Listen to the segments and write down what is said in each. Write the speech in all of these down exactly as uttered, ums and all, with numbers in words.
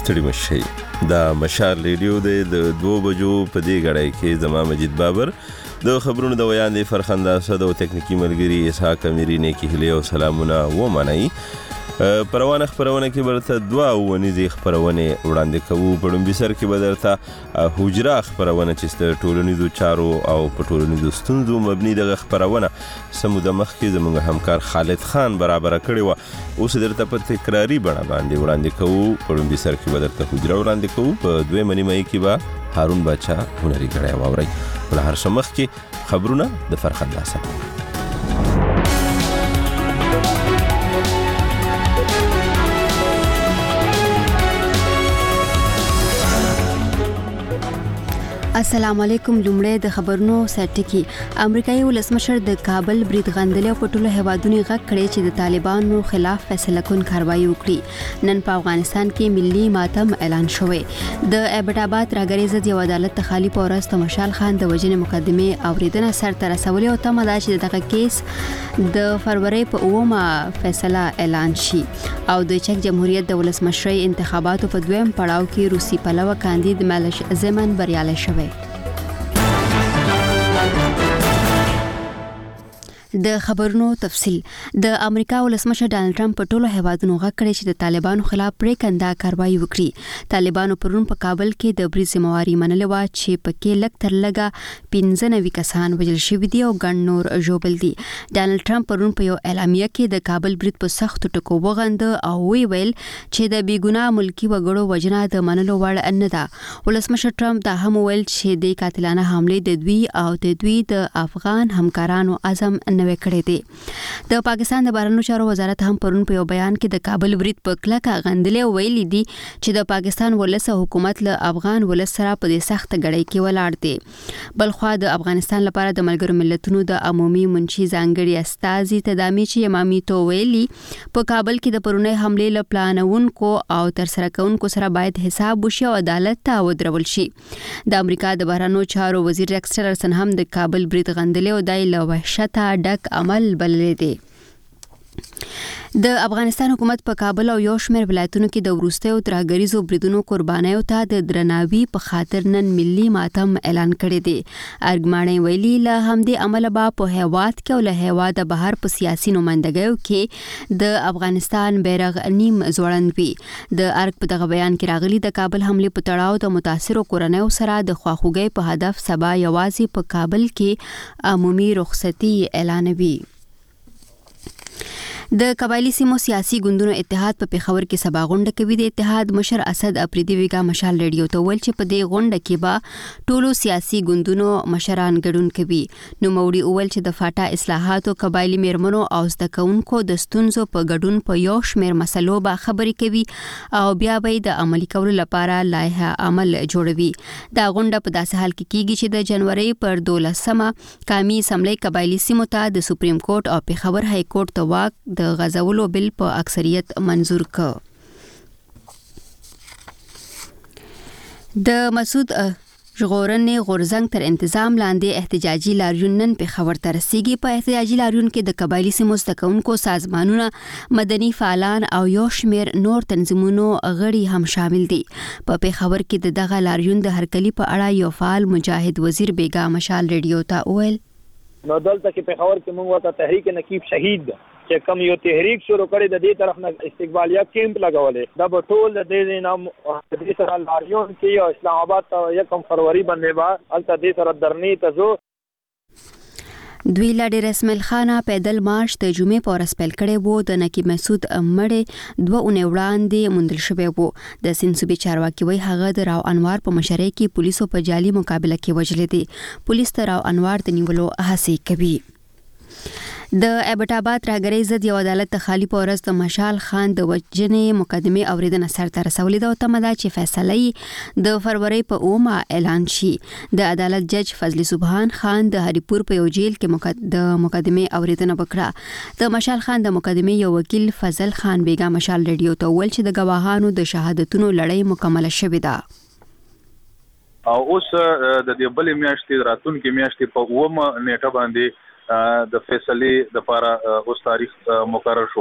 ستړي مشئ. دا مشال ریډیو دی د دوه بجو په دې غړای کې زما مجید بابر د خبرونو د ویاندې فرخنده صد او تکنیکی ملګری اسحاق امیری نه کې هلي او سلامونه و منئ. پروانه خبرونه کې برته دوا ونیزي خبرونه وړاندې کوو. په لومبي سر کې بدرته حجره خبرونه چې ست ټولنیزو چارو او په ټولنیزو ستونزو مبني دغه خبرونه سمو د مخ کې زموږ همکار خالد خان برابر کړی و. اوس درته په تکراری بڼه باندې وړاندې کوو. په لومبي سر کې بدرته حجره وړاندې کوو. په دوه منی مې کې با هارون بچا هنري غړی واوري. ول هر شمخ کې خبرونه د فرخنده سره. السلام علیکم. لومړی د خبرونو سرټکی. امریکایي ولسمشر د کابل برید غندلې او په ټولو هیوادونو غږ کړی چې د طالبانو خلاف فیصله کن کاروایی وکړي. نن په افغانستان کې ملي ماتم اعلان شوی. د ایبټ آباد راګریز د یو عدالت تخالی پورست مشال خان د وجنې مقدمه اوریدنه سر ته رسولې او تمه ده چې دغه کیس د فروری په اومه فیصله اعلان شي. او د چک جمهوریت د ولسمشرۍ انتخاباتو په دویم پړاو کې روسي پلوه کاندید مالش زمن بریالی شوی. د خبرونو تفصیل. د امریکا ولسمشر ډانلډ ټرمپ په ټولو هیوادونو غږ کړی چې د طالبانو خلاف پریکنده کاروایی وکړي. طالبانو پرون په کابل کې د برید ذمہواری منلې و چې پکې لږ تر لږه پنځه نوي کسان وژل شوي دي او ګڼ نور ژوبل دي. ډانلډ ټرمپ پرون په یو اعلامیه کې د کابل برید په سختو ټکو وغنده او وی ویل چې د بیګناه ملکی وګړو وژنه د منلو وړ نه ده. ولسمشر ټرمپ دا هم ویل چې د قاتلانه حمله د دوی او د دوی د افغان همکارانو عزم وکړې دي. د پاکستان د بهرنیو چارو وزارت هم پرون په یو بیان کې د کابل برید په کلکه غندلې او ویلي دي چې د پاکستان ولس حکومت له افغان ولس سره په دې سخت غړۍ کې ولاړ دي. بلخوا د افغانستان لپاره د ملګرو ملتونو د عمومي منشي ځانګړي استازي تدامي چې امامي تو ویلي په کابل کې د پرونی حمله له پلانونکو او تر سره کوونکو سره باید حساب وشي او عدالت ته ودرول شي. د امریکا د بهرنیو چارو وزیر ریکس ټیلرسن هم د کابل برید غندلې او دای له وحشته ډک عمل بللی دی. د افغانستان حکومت په کابل او یو شمېر ولایتونو کې د وروستیو ترهګریزو بریدونو قربانیو ته د درناوي په خاطر نن ملي ماتم اعلان کړی دی. ارګماڼۍ ویلي له همدې عمله به په هیواد کې او له هیواده بهر په سیاسي نمایندګیو کې د افغانستان بیرغ نیم ځوړند وي. د ارګ په دغه بیان کې راغلي د کابل حمله په تړاو د متاثرو کورنیو سره د خواخوږۍ په هدف سبا یوازې په کابل کې عمومي رخصتي اعلانوي. د قبایلی سیمو سیاسي ګوندونو اتحاد په پیښور کې سبا غونډه کوي. د اتحاد مشر اسد افریدي ویګا مشال ریډیو ته ویل چې په دې غونډه کې به ټولو سیاسي ګوندونو مشران ګډون کوي. نو موري ویل چې د فاټا اصلاحاتو قبایلی میرمنو او زده کوونکو د ستونزو په ګډون په یو شمېر مسلو به خبرې کوي او بیا به د عملي کولو لپاره لایحه عمل جوړوي. دا غونډه په داسې حال کې کیږي چې د جنوري پر دولسمه قومي اسمبلی قبایلی سیمو ته د سپریم کورټ او پیښور های کورټ ته واک د غزولو بل په اکثریت منظور ک. د مسعود ژغورنې غورځنګ تر انتظام لاندې احتجاجي لاریون نن پیښور ته رسیږي. په احتجاجي لاریون کې د قبایلی سیمو زده کوونکو سازمانونه، مدني فعالان او یو شمېر نور تنظیمونو غړي هم شامل دي. په پیښور کې د دغه لاریون د هرکلي په اړه یو فعال مجاهد وزیر بیګا مشال ریډیو ته وویل نو دلته کې پیښور کې موږ ورته تحریک نقیب شهید چې کوم یو تحریک شروع کړی د دې طرف نه استقبالیه کیمپ لګولې دا به ټول د دې نام د دې سره لاریون کې او اسلام آباد ته یکم فروری باندې با الته دې سره درنی ته زو دوی لا ډېر اسماعیل خانه پیدل مارش د جمعې په ورځ پیل کړی وو. د نقیب مسعود مړی دوه اونۍ وړاندې موندل شوی وو. د سیند صوبې چارواکي وایي هغه د راو انوار په مشرۍ کې پولیسو په جعلي مقابله کې وژلی دی. پولیس د راو انوار د نیولو هڅې کوي. د ایبټ آباد راګریز د یو عدالت تخالی پورست مشال خان د وجنې مقدمه اوریدنه سر ته رسولې ده او تمه ده چې فیصله د فروری په اومه اعلان شي. د عدالت جج فضل سبحان خان د هریپور په یو جیل کې د مقدمه اوریدنه وکړه. د مشال خان د مقدمه یو وکیل فضل خان بیګا مشال ریډیو ته ویل چې د گواهانو د شهادتونو لړۍ مکمله شوې ده. او اوس د دې بلې میاشتې راتلونکې میاشتې په اومه نیټه باندې د فیصلې د لپاره اوس تاریخ مقرر شو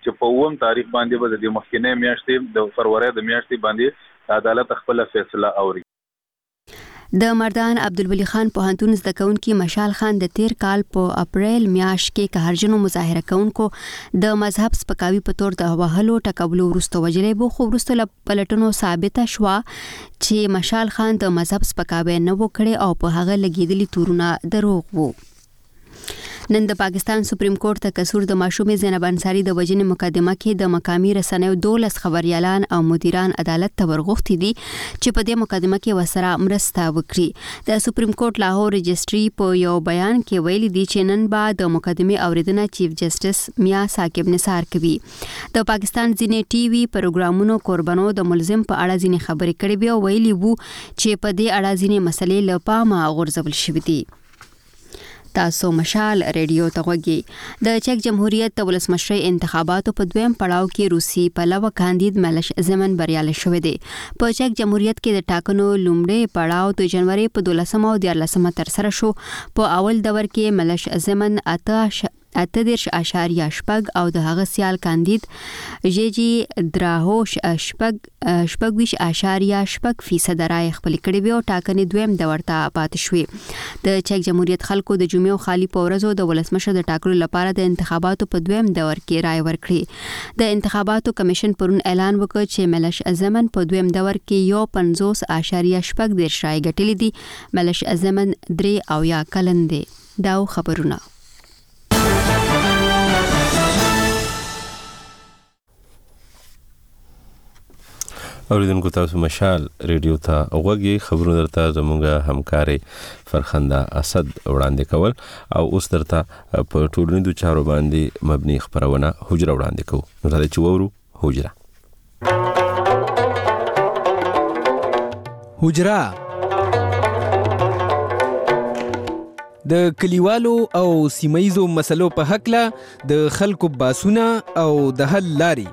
چې په اووم تاریخ باندې به د مخکینه میاشتې د فروری د میاشتې باندې عدالت خپل فیصله اوري. د مردان عبدالولي خان پوهنتون زده کوونکي مشال خان د تیر کال په اپریل میاشت کې قهرجنو مظاهره کوونکو د مذهب سپکاوي په تور د وهلو ټکولو وروسته وجلې بو خو وروسته له پلټنو ثابته شوه چې مشال خان د مذهب سپکاوي نه وکړي او په هغه لګیدلي تورونه دروغ وو. نن د پاکستان سپریم کورټ ته قصور د ماشومې زینب انصاری د وجنې مقدمه کې د مقامی رسنیو دولس خبريالان او مدیران عدالت ته ورغوښتي دي چې په دې مقدمه کې وسره مرسته وکړي. د سپریم کورټ لاهور رجسټري په یو بیان کې ویلي دي چې نن به د مقدمه اوریدنه چیف جسټس میا ثاقب نثار کوي. د پاکستان ځینې ټي وي پروګرامونو قربانو د ملزم په اړه ځینې خبرې کړې وي او ویلي وو چې په دې اړه ځینې مسلې له پامه غورځول شوې دي. تاسو مشال ریډیو ته غوږی. د چک جمهوریت د ولسمشرۍ انتخاباتو په دویم پړاو کې روسي پلوه کاندید ملش زمن بریالی شوی دی. په چک جمهوریت کې د ټاکنو لومړی پړاو د جنوري په دولسمه او دیارلسمه ترسره شو. په اول دور کې ملش زمن اته اته دیرش اشاریه شپږ او د هغه سیال کاندید جیجی دراهوش شپږ شپږ ویش اشاریه شپږ فیصد رای خپل کړي وي او ټاکنې دویم دور ته پاتې شوې. د چک جمهوریت خلکو د جمعې او خالی په ورځو د ولسمشر د ټاکلو لپاره د انتخاباتو په دویم دور کې رای ورکړي. د انتخاباتو کمیشن پرون اعلان وکړ چې ملش زمن په دویم دور کې یو پنځوس اشاریه شپږ دیرش رای ګټلې دي. ملش زمن درې او یا کلن دی. دا خبرونه اوریدونکو تاسو مشال ریډیو ته اوغږی. خبرونه درته زموږه همکاري فرخنده اسد وړاندې کول او اوس درته په ټولنیزو چارو باندې مبني خبرونه حجره وړاندې کوو. نو دا چې وورو حجره حجره د کلیوالو او سیمایزو مسلو په حق له د خلکو باسونه او د حل لاري.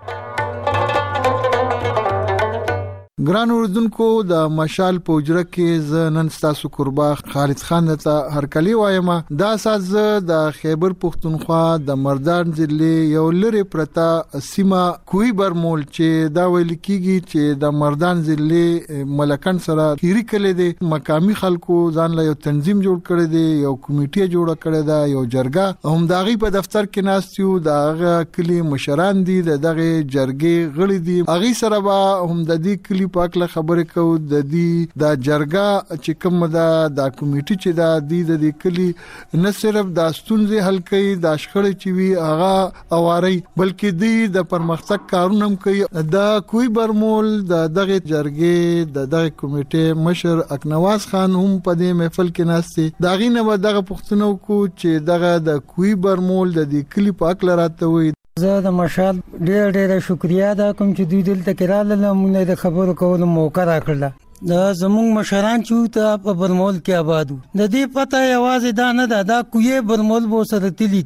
ګران اوردونکو د مشال په اجره کې ز نن تاسو قربا خالد خان ته هرکلی وایم. دا ساز د خیبر پختونخوا د مردان ضلع یو لری پرتا سیمه کوی برمول چې دا ویل کیږي چې د مردان ضلع ملکن سره کیری کړي دي. مقامی خلکو ځان له یو تنظیم جوړ کړي دي, یو کمیټه جوړ کړي ده, یو جرګه هم داغي په دفتر کې ناستیو. داغه کلی مشران دي, دغه جرګې غړي دي. اغي سره به هم د دې کلی پاکله خبرې کو. د دې د جرګه چې کوم دا د کمیټې چې دا د دې کلی نه صرف د ستونزې حل کوي, د شخړې چې وی هغه اواري, بلکې د د پرمختګ کارونه هم کوي. د کوی برمول د دغه جرګې د دغه کمیټې مشر اکنواز خان هم په دې محفل کې ناشته. داغي نه دغه پښتنو کو چې دغه د کوی برمول د دې کلی پاکله راته وي. زه د مشال ډېر ډېر شکریا دا کوم چې دوی دلته کراله مونږ د خبرو کولو موقع راکړه. دا زموږ مشران چې ته په برمول کې آبادو, د دې پته یوازې دا نه ده, دا کوی برمول بو سره تلی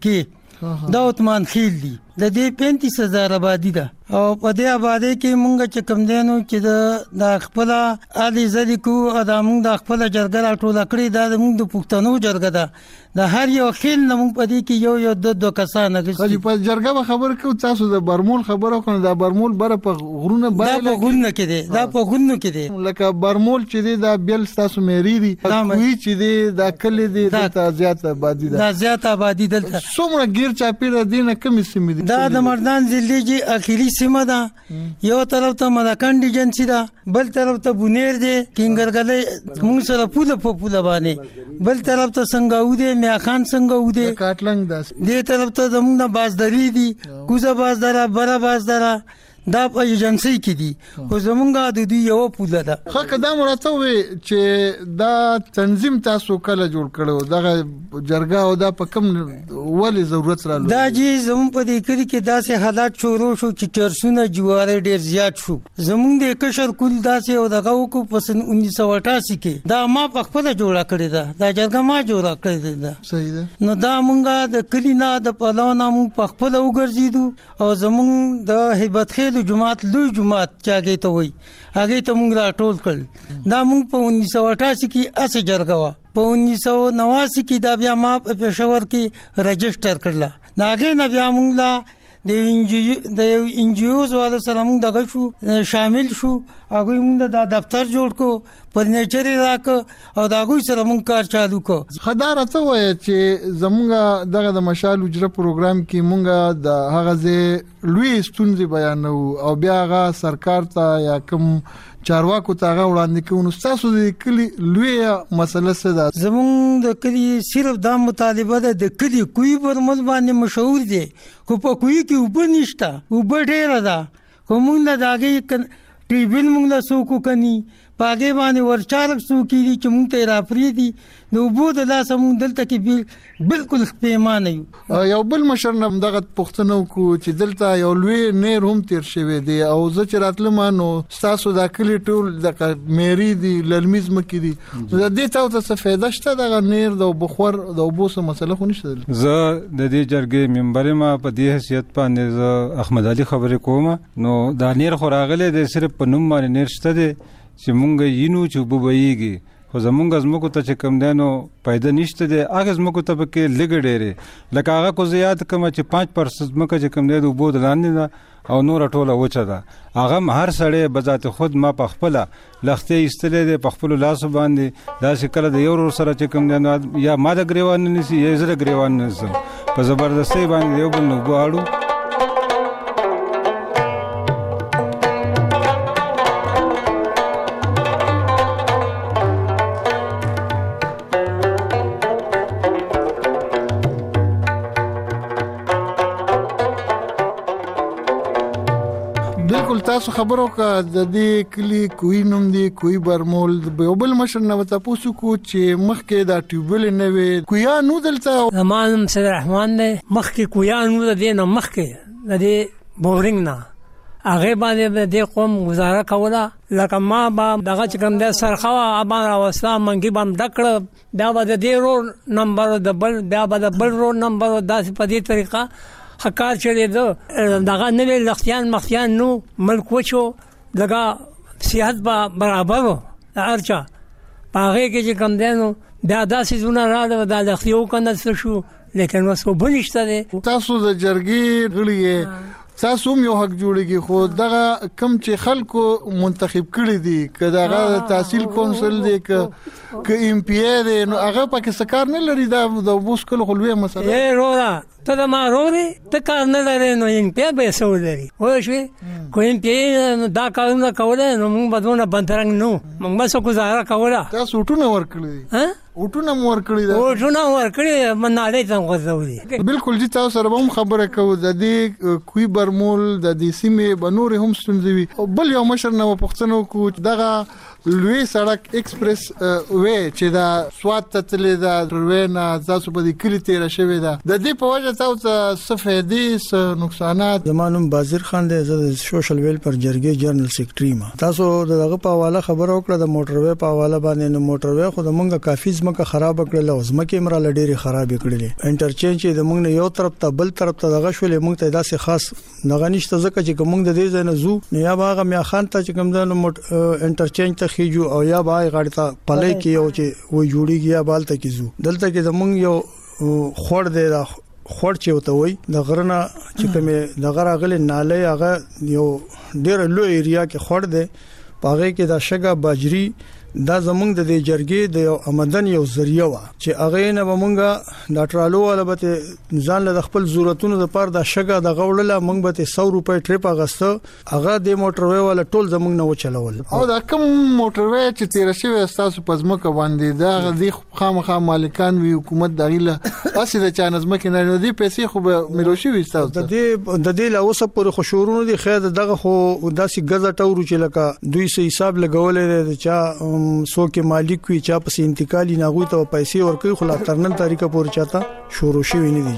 کې دا عثمان خیل دي. د دې پینتیس هزار آبادی ده او په دې آبادی کې مونږ چې کم دینو چې د خپل علي زدي کو ادمون د خپل جرګه راټول کړی. دا مونږ د پښتنو جرګه ده, د هر یو خیل نمون په دې کې یو یو د دوه کسان غږی. خو په جرګه خبر کو تاسو د برمول خبرو کنه. د برمول بره په غرونه بره په غرونه کې دي, دا په غرونه کې دي. لکه برمول چې دی دا بیل تاسو مېری دي, کوي چې دی دا کلی دی د زیات آبادی ده. دا زیات آبادی دلته څومره غیر چاپیره دینه کم سیمه دي. دا د مردان ضلع کې اخیری سیمه ده. یو طرف ته ملکن ایجنسی ده, بل طرف ته بونیر دی, کینګرګلې موږ سره پوله په پوله باندې, بل طرف ته څنګه ودی میا خان څنګه ودی کاټلنګ داس. دې طرف ته زموږ بازدری دي, کوزه بازدارا برا بازدارا دا په ایجنسی کې دي. خو زمونږه د دې یو پوله ده. خو کدا مرته وي چې دا تنظیم تاسو کله جوړ کړو, دغه جرګه او دا په کوم ولې ضرورت رااله؟ دا چې زمون په دې کې کې داسې حالات شروع شو چې چرسونه جواره ډیر زیات شو. زمون د کشر کول داسې او دغه کو په سن انیس سو اٹھاسی کې دا ما په خپل جوړه کړی ده, دا جرګه ما جوړه کړی ده. صحیح ده. نو دا مونږه د کلینا د پلوانو مونږ په خپل وګرځیدو او زمون د هیبت خیل جماعت لوی جماعت چاګې ته وای هغه ته مونږ راټول کړ. دا مونږ په انیس سو اٹھاسی کې اسه جرګه وا, په انیس سو نواسی کې دا بیا ما په پېښور کې رجسٹر کړل. ناګه نه بیا مونږ لا د انجی د انجیوز والو سره موږ دغه شو شامل شو هغه موږ د دفتر جوړ کو فرنیچر راک او دا غوي سره موږ کار چالو کو. خدای راته وای چې زمونږ دغه د مشال اجره پروګرام کې مونږ د هغه ځای لوی ستونزې بیانو او بیا هغه سرکار ته یا کوم چارواکو ته هغه وړاندې کوو. تاسو د کلی لوی مسله څه ده؟ زمونږ د کلی صرف دا مطالبه ده د کلی کوی برمل باندې مشهور دي خو په کوی کې وب نشته وب ډیره ده کومه نه داګه ټیبل موږ له سوکو کني پاګې باندې ورچارک سوکې دي چې موږ ته راپری دي نو بو د لاس موږ دلته کې بالکل پیمانه یو. یو بل مشر نه دغه پښتنو کو چې دلته یو لوی نیر هم تیر شوی دی او زه چې راتلم نو تاسو د کلی ټول د میری دی للمیز مکې دي د دې تاسو څه فائدہ شته د نیر د بخور د بوسه مسله خو نشته. زه د دې جرګې منبر ما په دې حیثیت باندې زه احمد علي خبرې کوم. نو دا نیر خو راغله د صرف په نوم باندې نیر شته دي چې مونږ یینو چې وبويږي خو زمونږ زموږ ته چې کم دینو پیدا نشته دي هغه زموږ ته پکې لګ ډېرې لکه هغه کو زیات کم چې پانچ پرسنټ مکه چې کم دی د وبو لاندې او نور ټوله وچه ده هغه هر سړی بذات خود ما په خپل لختې استلې ده په خپل لاس باندې دا شکل د یو سره چې کم دی یا ما د ګریوان نسی یا زره ګریوان نسم په زبردستي باندې یو بل نو غواړو. تاسو خبرو کا د دې کلی کوی نوم دی کوی برمول یو بل مشر نو تاسو کو چې مخکې دا ټیوبل نه وي کویا نو دلته زمانم سید رحمان نه مخکې کویا نو د دې نه مخکې د دې بورینګ نه هغه باندې د قوم گزاره کوله لکه ما با دغه چې کوم د سرخوا ابان اوستا منګي بم ډکړه دا به د دې رو نمبر د بل دا به د بل رو نمبر داسې په دې طریقه حکار چلی دو دغه نوی لختیان مختیان نو ملک وچو دغه صحت با برابر ارچا پاغه کې چې کم دینو دا داسې زونه راځي دا لختیو کنه شو لیکن وسو بنشته دي. تاسو د جرګې غړي تاسو یو حق جوړیږي خو دغه کم چې خلکو منتخب کړي دي کداغه تحصیل کونسل دی ک ک ام پی ای دی نو هغه پکې سکار نه لري دا د بوسکل خلوی مسله اے رورا ته د ماروري ته کار نه لري نو ام پی ای به سو لري وای شو کو ام پی ای دا کارونه کوله نو موږ بدونه بندرنګ نو موږ مسو گزاره کوله تاسو ټونه ور کړی ها وټونه مور کړی دا وټونه ور کړی مناله څنګه غوځولي بالکل چې تاسو سره هم خبره کوو د دې کوی برمول د دې سیمې بنور هم ستونزوي بل یو مشر نو پښتنو کو دغه لوی سړک ایکسپریس وې چې دا سوات ته تللی دا روينا تاسو په دې کلی تیر شوی دا د دې په وجه تاسو څه فائدې څه نقصانات. زمانم بازیر خان دی زه سوشل ویل پر جرګې جنرال سیکریټری ما تاسو دغه په حواله خبر وکړه د موټر وې په حواله باندې نو موټر وې خو د مونږه کافي ځمکه خراب کړل او ځمکه مرا لډيري خراب کړلې انټرچینج د مونږ نه یو طرف ته بل طرف ته دغه شولې مونږ ته داسې خاص نغه نشته ځکه چې مونږ د دې ځای نه زو نه یا باغ میا خان ته چې کوم د انټرچینج ته خيجو او یا باغ غاړه ته پلې کې یو چې وې جوړیږي یا بالته کې زو دلته کې د مونږ یو خور دی دا خور چې وته وي د غرنه چې کومه د غره غلې ناله هغه یو ډېر لوی ایریا کې خور دی پاغه کې د شګه باجری دا زمونږ د دې جرګې د یو آمدن یو ذریعہ وا چې هغه نه مونږه د ټرالو البته ځان له خپل ضرورتونو لپاره د شګه د غوړله مونږ به سو روپۍ ټریپ اغسته هغه د موټروي ولا ټول زمونږ نه وچلول او دا کوم موټروي چې تیر شوی تاسو پزمکه باندې دا د خامخا مالکان وی حکومت دغیله اسی د چا نظمکه نه دی پیسې خو به ملوشي وي تاسو د دې د دې له اوسه پر خوشورونو دي خیر دغه خو داسې غزه ټورو چې لکه دوی سه حساب لګولې د چا سو کې مالک وي چا پس انتقالي ناغوي ته پیسې ورکوي خو لا ترنن طریقه پور چاته شروع شوی نه دي.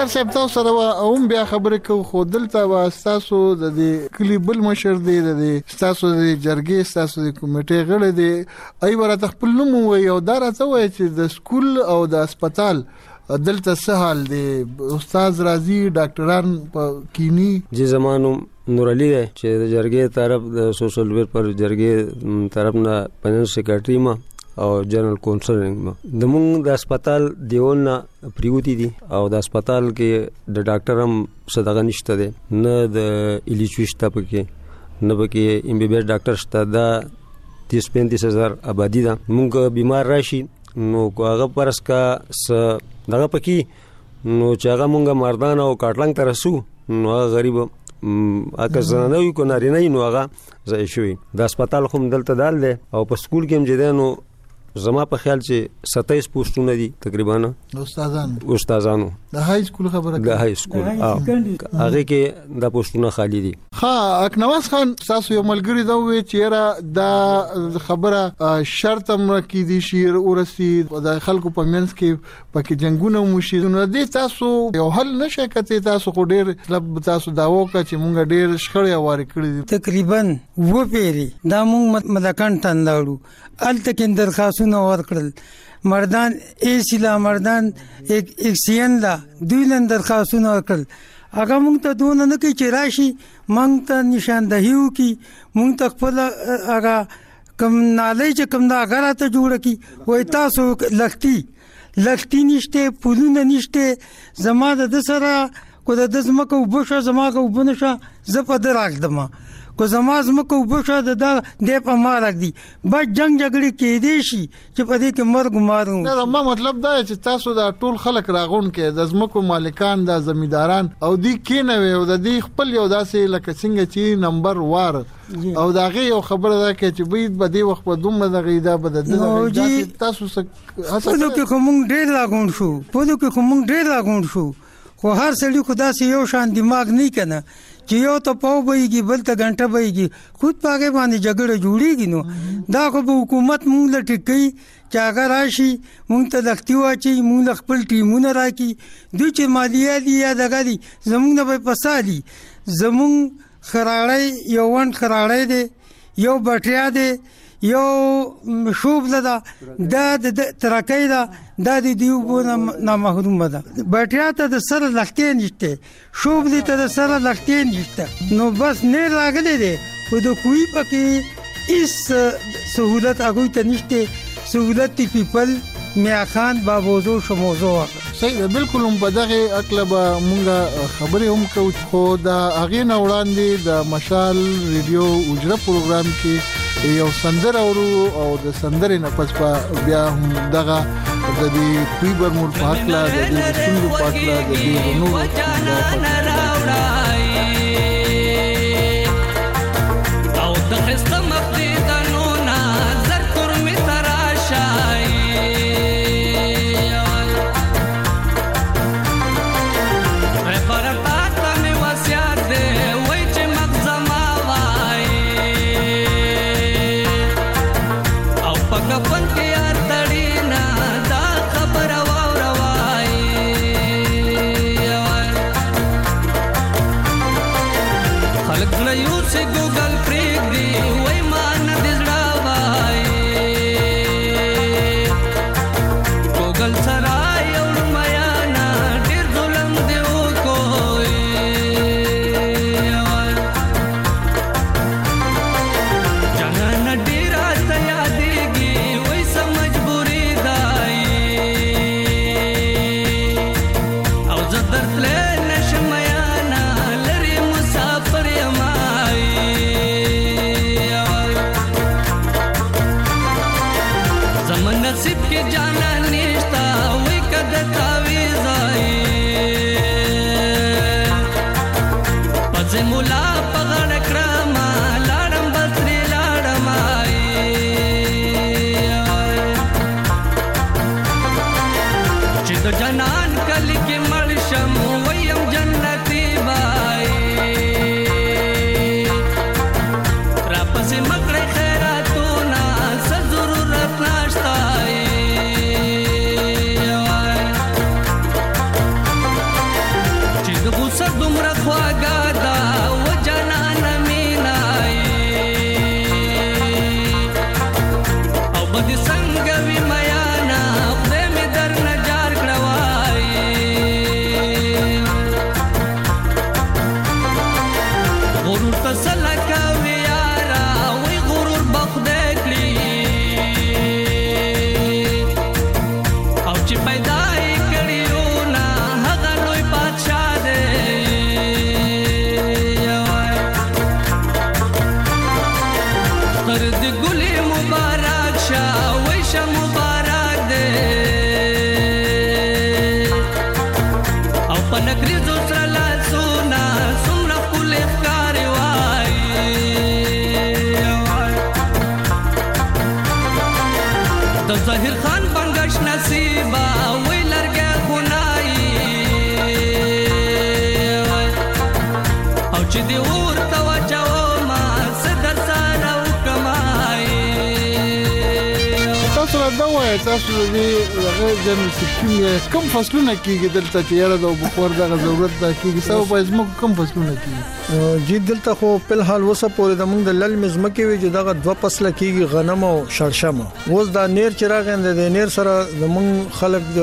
ډاکټر صاحب تاسو سره هم بیا خبرې کوو خو دلته وا تاسو د دې کلی بل مشر دی د تاسو د جرګې تاسو د کمیټې غړي دی ای ورته خپل نوم وي او دا راته وایي چې د سکول او د هسپتال دلته سهال دی استاد راضي ډاکټران په کینی جی زمانو نور علي چې د جرګې طرف د سوشل ویر پر جرګې طرف نه پنځه سیکریټري ما او جنرال کونسلینګ ما د مونږ د هسپتال دیون نه پریوتی دي او د هسپتال کې د ډاکټر هم صدقه نشته دي نه د الیچوشته پکې نه پکې ام بي بي اس ډاکټر شته دا تیس پینتیس هزار آبادی ده مونږ بیمار راشي نو هغه پرس کا س دغه پکې نو چې هغه مونږه مردان او کاټلنګ ته رسو نو هغه غریب اګه زنه وي کو نارینه نو هغه زای شوی د هسپتال خو دلته دال دی او په سکول کې هم جدي نو زما په خیال چې ستایس پوسټونه دي تقریبا استادانو استادانو د های سکول خبره د های سکول هغه کې د پوسټونه خالی دي ها اکنواس خان تاسو یو ملګری دا وی چې را د خبره شرط هم کې دي شیر ورسي د خلکو په منځ کې پکې جنگونه موشي نو دې تاسو یو حل نشه کته تاسو خو ډیر مطلب تاسو داوو چې مونږ ډیر شخړې واري کړې دي تقریبا و پیری دا مونږ مدکن تنداړو الته کې درخواستونه ورکړل مردان ایسیلا مردان ایک ایکسین لا دوی لن درخواستونه ورکړل هغه مونږ ته دونه نه کې چې راشي مونږ ته نشاندهیو کې مونږ ته خپل هغه کم نالای چې کم دا هغه راته جوړ کی وای تاسو لختي لختي نشته پولونه نشته زما د سره کو د زمکو وبشه زما کو وبنشه زپد راغدم کو زما زمکو وبشه د د په مارک دي با جنگ جګړه کې دي شي چې په دې کې مرګ مارو نه ما مطلب دا چې تاسو دا ټول خلک راغون کې د زمکو مالکان د زمیداران او دی کې نه وي او د دې خپل یو داسې لکه څنګه چې نمبر وار او دا غي یو خبره ده چې بيد به دی وخت په دومره د غیدا بد د تاسو هڅه کې کوم ډېر لاګون شو په دې کې کوم ډېر لاګون شو خو هر سړي خدا سي یو شان دماغ نه کنه چې یو ته پاو بېږي بل ته غنټه بېږي خود پاګه باندې جګړه جوړیږي نو دا خو حکومت مونږ له ټیکي چې اگر راشي مونږ ته لختي واچي مونږ خپل ټیمونه راکي دوی چې مالیه دي یا دغه دي زمونږ نه به پسالي زمونږ خراړی یو ون خراړی دی یو بټیا دی یو شوب لدا دا د ترکای دا د دیو بونه نه محروم ده بټیا ته د سره لختې نشته شوب دې ته د سره لختې نشته نو بس نه راغلي دي و د کوی پکې اس سہولت هغه ته نشته سہولت پیپل میا خان بابوزو شموزو صحیح بالکل هم بدغه اقلب مونږه خبرې هم کوو خو دا هغه نه وړاندې د مشال ریډیو اجرا پروګرام کې یو سندر اورو او د سندرې نه پس بیا هم دغه د دې پیبر مول پاکلا د دې سندو پاکلا د دې نو او د خسته مخدي قانونا زر کور می تراشای غرور تسلا کوي یارا وای غرور بخده کړی او چې پیدا یې کړیو نه هغه لوی بادشاہ دی قرد ګلې مبارک شاه وای شه مبارک دی او پنګري زوسره لاسونه څومره کول ښکاری وای د ظاهر خان بنگش نصیبا وای لرګه خنای او چې دی ورته واچو ما صدر سره وکمای تاسو را دا وای تاسو دې هغه جنرال سکرټري کوم فصلونه کېږي دلته چې یاره د بخور دغه ضرورت ده کېږي سبا په زموږ کوم فصلونه کېږي جی دلته خو په حال وسه پورې د موږ د لل مزمکه وی چې دغه دوه فصله کېږي غنم او شړشم اوس دا نیر چراغ اند د نیر سره د موږ خلک د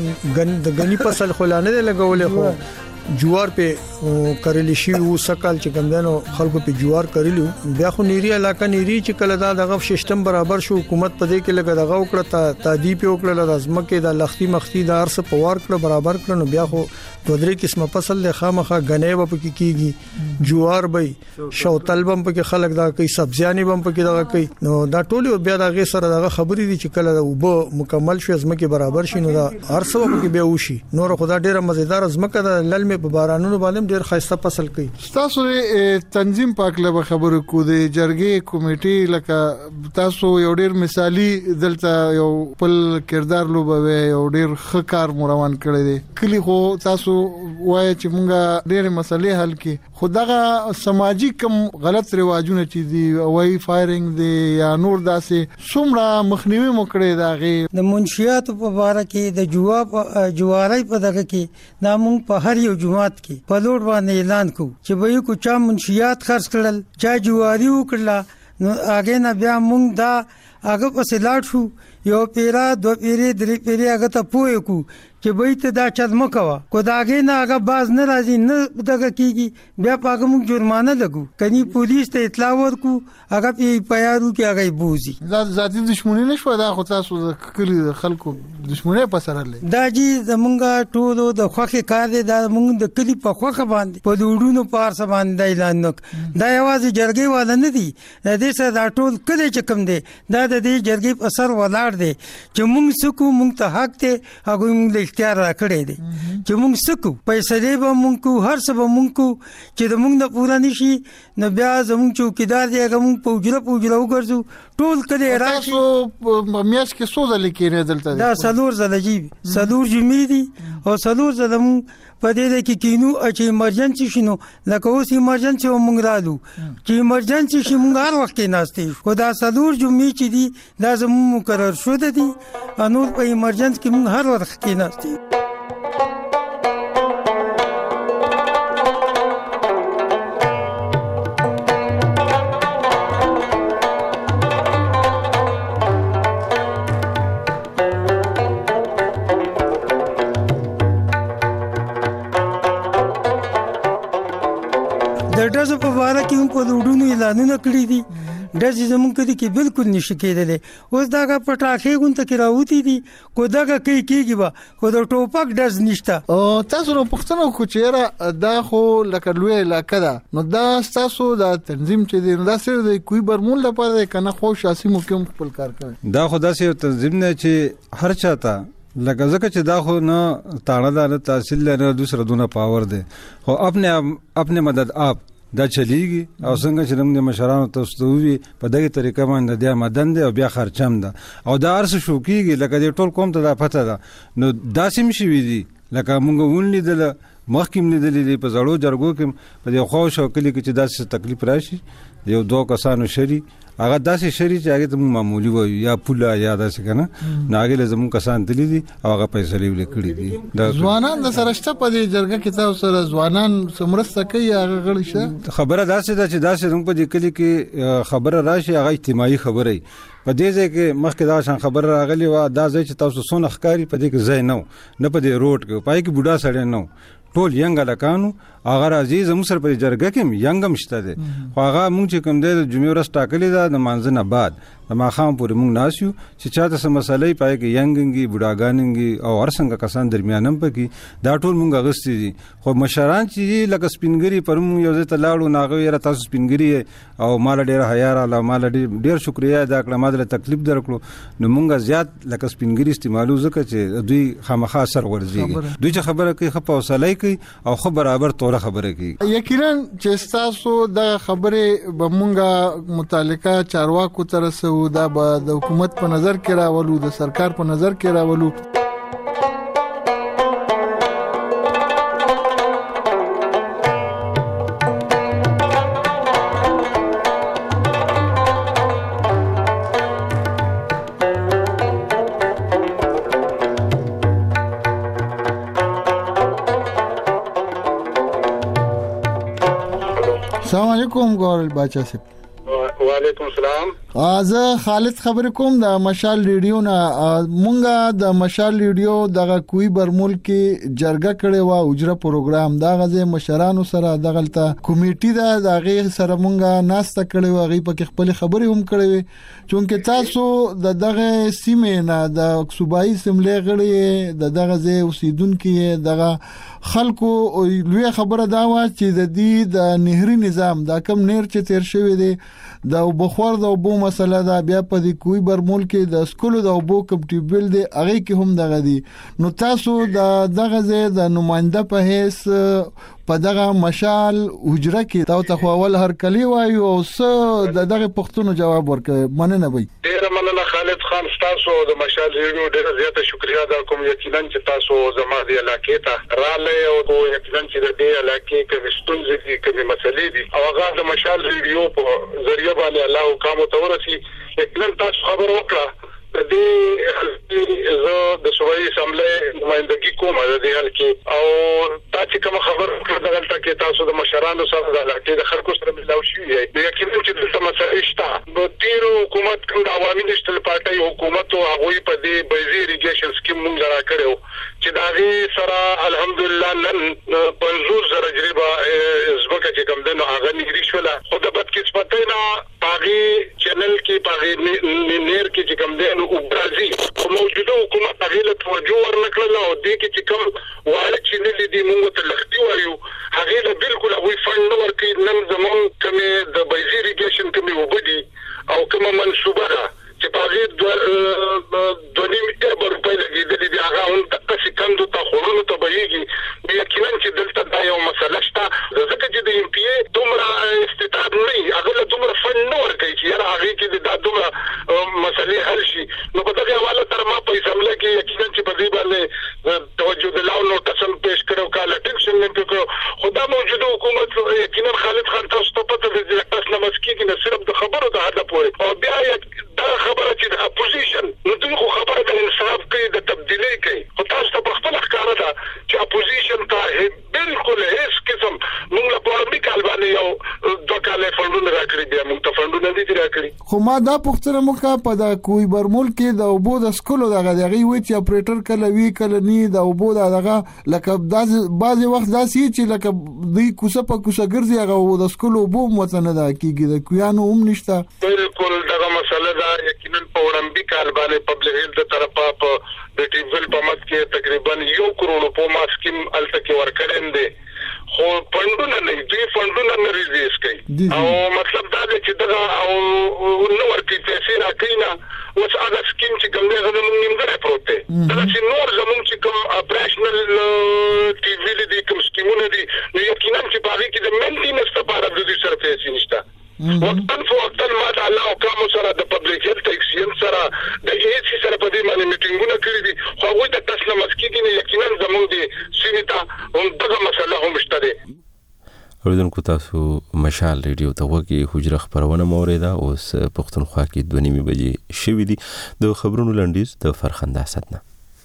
غنی فصل خلانه لګولې خو جوار په کړلی شي او سکال چې ګمدنو خلکو په جوار کړلیو بیا خو نیری علاقہ نیری چې کله دا دغه سیستم برابر شو حکومت په دې کې لګا دغه وکړه تادیب وکړه لازمه کې د لختي مختی د ارس په وار کړ برابر کړ نو بیا خو دوه درې قسمه فصل له خامخه غنې و پکې کیږي جوار به شوتل بم پکې خلک دا کوي سبزيانې بم پکې دا کوي نو دا ټول بیا دا غي سره دغه خبرې دي چې کله وب مکمل شي ازمکه برابر شي نو دا ارس و پکې بیا وشي نور خدا ډیره مزیدار ازمکه د لل په بارانونو باندې ډیر خاصه فصل کوي تاسو تنظیم پاکله خبرو کو د جرګې کمیټې لکه تاسو یو ډیر مثالی دلته یو خپل کردار لوبوي یو ډیر ښه کار مروان کړی دی کلی خو تاسو وای چې مونږه ډېر مسلې حل کې خدغه سماجی کم غلط رواجونه چې دی وای فایرینګ دی یا نور داسې څومره مخنیوي مکړې داغه د منشیات په اړه کې د جواب جوارای په دغه کې دا مونږ په هر یو جماعت کې په لوړ باندې اعلان کو چې به یو چا منشیات خرڅ کړل چا جواری وکړل نو هغه نه بیا مونږ دا هغه په سلاټ شو یو پیرا دو پیری درې پیری هغه ته پوي کو چې به ته دا چد مکوا کو داګه نه هغه باز نه راځي نه دغه کیږي بیا پاګه موږ جرمانه لګو کني پولیس ته اطلاع ورکو هغه په پیارو کې هغه بوزي ذاتي دښمنی نشو دا خو تاسو کلی خلکو دښمنی په سره لې دا جی زمونږه ټولو د خوخه کار دی دا موږ د کلی په خوخه باندې په وډونو پار سم باندې اعلان نک دا یوازې جرګې والا نه دي د دې سره دا ټول کلی چکم دی دا د دې جرګې په سر ولاړ دی چې موږ سکو موږ ته حق ته هغه موږ اختیار راکړی دی چې موږ سکو پیسې به موږ کو هر څه به موږ کو چې د موږ د پورا نشي نو بیا زموږ چوکیدار دی هغه موږ پوجره پوجره وګرځو ټول کله راشي میاش کې سوزه لیکي نه دلته دا سلور زله جی سلور جمعې دي او سلور زله موږ په دې کې کینو چې ایمرجنسي شنو لکه اوس ایمرجنسي موږ رالو چې ایمرجنسي شي موږ هر وخت کې ناشته خو دا سلور جمعې چې دي دا زموږ مقرر شوه دي انور په ایمرجنسي کې موږ هر وخت کې ناشته دغه په واره کې په وډونو اعلانونه کړی دي د زمونږ کې بالکل نشي کېدل اوس داګه پټاخې غونته کې راوتی دي کو داګه کې کېږي با کو د ټوپک دز نشته او تاسو نو پښتنو کو چیرې دا خو لکه لوی علاقه ده نو دا تاسو دا تنظیم چې دی نو دا سره د کوی برمول لپاره کنه خو شاسي مقام خپل کار کوي دا خدا سي تنظیم نه چې هر چاته لکه ځکه چې دا خو نه تاړه دار تحصیل لري دوسر دونه پاور دی خو خپل خپل مدد آپ دا چلیږي او څنګه چې موږ مشرانو تاسو وی په دغه طریقه باندې د مدن دی او بیا خرچم ده او دا ارس شو کیږي لکه د ټول قوم ته دا پته ده نو داسې مشي وی دي لکه موږ ونلیدل مخکې لیدلې په زړو جرګو کې په یو خو شو کلی کې چې داسې تکلیف راشي یو دوه کسانو شری هغه داسې شری چې هغه ته معمولی وي یا پولا یا داسې کنه ناګله زمون کسان دلی دي او هغه پیسې لري کړی دي ځوانان د سرشته په دې جرګه کې تاسو سره ځوانان سمرسته کوي هغه غړي شه خبره داسې ده چې داسې موږ په دې کلی کې خبره راشي هغه اجتماعي خبره په دې ځای کې مخکې دا شان خبره راغلی و دا ځای چې تاسو سونه ښکاری په دې کې ځای نه نه په دې روډ کې پای کې بوډا سړی نه ټول ینګ لکانو اگر عزیز موږ سره په جرګه کې ینګم شته دي خو هغه موږ چې کوم دی د جمعې ورځ ټاکلې ده د مانځنه بعد د ماښام پورې موږ ناسیو چې چاته څه مسلې پای کې ینګنګي بوډاګاننګي او هرڅنګه کسان درمیانم پکې دا ټول موږ غوښتي دي خو مشران چې لکه سپینګری پر موږ یو ځای ته لاړو ناغه یې تاسو سپینګری او مال ډیر حیا را مال ډیر شکریا ادا کړم ماده تکلیف درکړو نو موږ زیات لکه سپینګری استعمالو ځکه چې دوی خامخا اثر ورزيږي دوی چې خبره کوي خو حوصله کوي او خو برابر توره خبره کوي یقینا چې تاسو د خبره به مونږه متعلقه چارواکو تر سو دا به د حکومت په نظر کې راولو د سرکار په نظر کې راولو السلام علیکم ګورل باچا صاحب وعلیکم السلام زه خالد خبر کوم د مشال ریډیو نه مونږه د مشال ریډیو دغه کوی برمول کې جرګه کړي وا اجرا پروګرام دا غزه مشرانو سره دغلطه کمیټه دا دغه سره مونږه ناسته کړي وا غي په خپل خبرې هم کړي چونکه تاسو د دغه سیمه نه د صوبایي سملې غړي د دغه ځای اوسیدونکو دغه خلکو لوی خبره دا و چې د دې د نهري نظام دا کم نهر چې تیر شوی دی د بخور د اوبو مسله دا بیا په دې کوی برمول کې د سکولو د اوبو کمپټیبل دی هغه کې هم دغه دی نو تاسو د دغه ځای د نماینده په هیڅ په دغه مشال حجره کې تاسو ته اول هر کلی وایو او څه د دغه پښتنو جواب ورکړي مننه وي ډیر مننه خالد خان تاسو د مشال ریډیو ډیر زیاته شکریا ادا کوم یقینا چې تاسو زما دی علاقې ته رااله او یقینا چې د دې علاقې کې ستونزې دي کومې مسلې دي او هغه د مشال ریډیو په ذریعہ باندې الله حکم تورسي یقینا تاسو خبر وکړه د دې زه د صوبایي اسمبلی نمائندګي کوم د دې حل کې او تاسو کوم خبر دغه کې تاسو د مشرانو سره د علاقې د خلکو سره ملاو شوی دی یقینا چې د مسائل شته د تیر حکومت کوم د عوامي نشټل پارټي حکومت او هغه په دې بيزي ریګیشن سکیم مونږ را کړو چې دا سره الحمدلله نن پنځوس زره جریبه زبکه چې کوم دنو هغه نګری شولا خو د بدقسمتۍ نه باغی چینل کې باغی نیر کې چې کوم دنو او برازي موجوده حکومت هغه له توجه ورنکړل او دې کې چې کوم وایي چې نه دي موږ ته لختي وایو هغه له بالکل هغه فند ورکړي نن زمون کومه د بيزي ریګیشن کومه وبدي او کومه منسوبه ده چې باغی د دونیم ایبر په دې دې هغه هم تاسو کندو ته خورونو ته بهيږي یقینا چې دلته دا یو مسله شته ځکه چې د ام پی ای دومره استعداد نه هغه له دومره فند ورکړي چې یاره هغه کې د دومره مسلې حل شي نو په دغه حواله تر ما په اسمبلی کې یقینا چې په دې باندې توجه دلاو نو تاسو پیش کړو کاله ټینشن نه کړو خدا موجوده حکومت یقینا خالد خان تاسو ته پته دي چې تاسو نمسکی کې نه صرف د خبرو د هدف پورې او بیا دا خبره چې د اپوزیشن نو دوی خو خبره د انصاف کوي د تبدیلی کوي خو تاسو ته خپل ښکارا ده چې اپوزیشن ته بالکل هیڅ قسم موږ له پولیټیک البانه یو دوه کاله فندونه راکړي بیا موږ ته فندونه دي راکړي خو ما دا پوښتنه وکړه په د کوی برمول کې د اوبو د سکولو دغه دغه وی چې اپریټر کله وی کله ني د اوبو دغه لکه بعضي وخت داسې چې لکه دوی کوڅه په کوڅه ګرځي هغه د سکولو اوبو متنه ده کیږي د کویانو هم نشته بالکل دغه مسله ده یقینا په وړاندې کال باندې پبلک هیلث طرفه په د ټیول په مت کې تقریبا یو کروڑ په ما سکیم الته کې ورکړل دي خو فندونه نه دي فندونه نه ریلیز کوي او مطلب دا دی چې دا او نو ورته پیسې راکینا اوس هغه سکیم چې کوم نه غوښنه نیمګړی پروت دی دا چې نور زموږ چې کوم اپریشنل ټي وی دي کوم سکیمونه دي نو یقینا چې باغی کې د مینټیننس لپاره د دې سره پیسې نشته وقتن فوقتن ما د الله حکم سره د پبلک هیلث ایکسچینج سره د هیڅ سره په دې باندې میټینګونه کړی دي خو هغه د تاسو مسکی کې یقینا زموږ دي سیمه ته هم دغه مسله هم شته اوریدونکو تاسو مشال ریډیو ته وګورئ حجره خبرونه موریده اوس پښتونخوا کې دوه نیمې بجې شوې دي د خبرونو لنډیز د فرخنده اسدنه.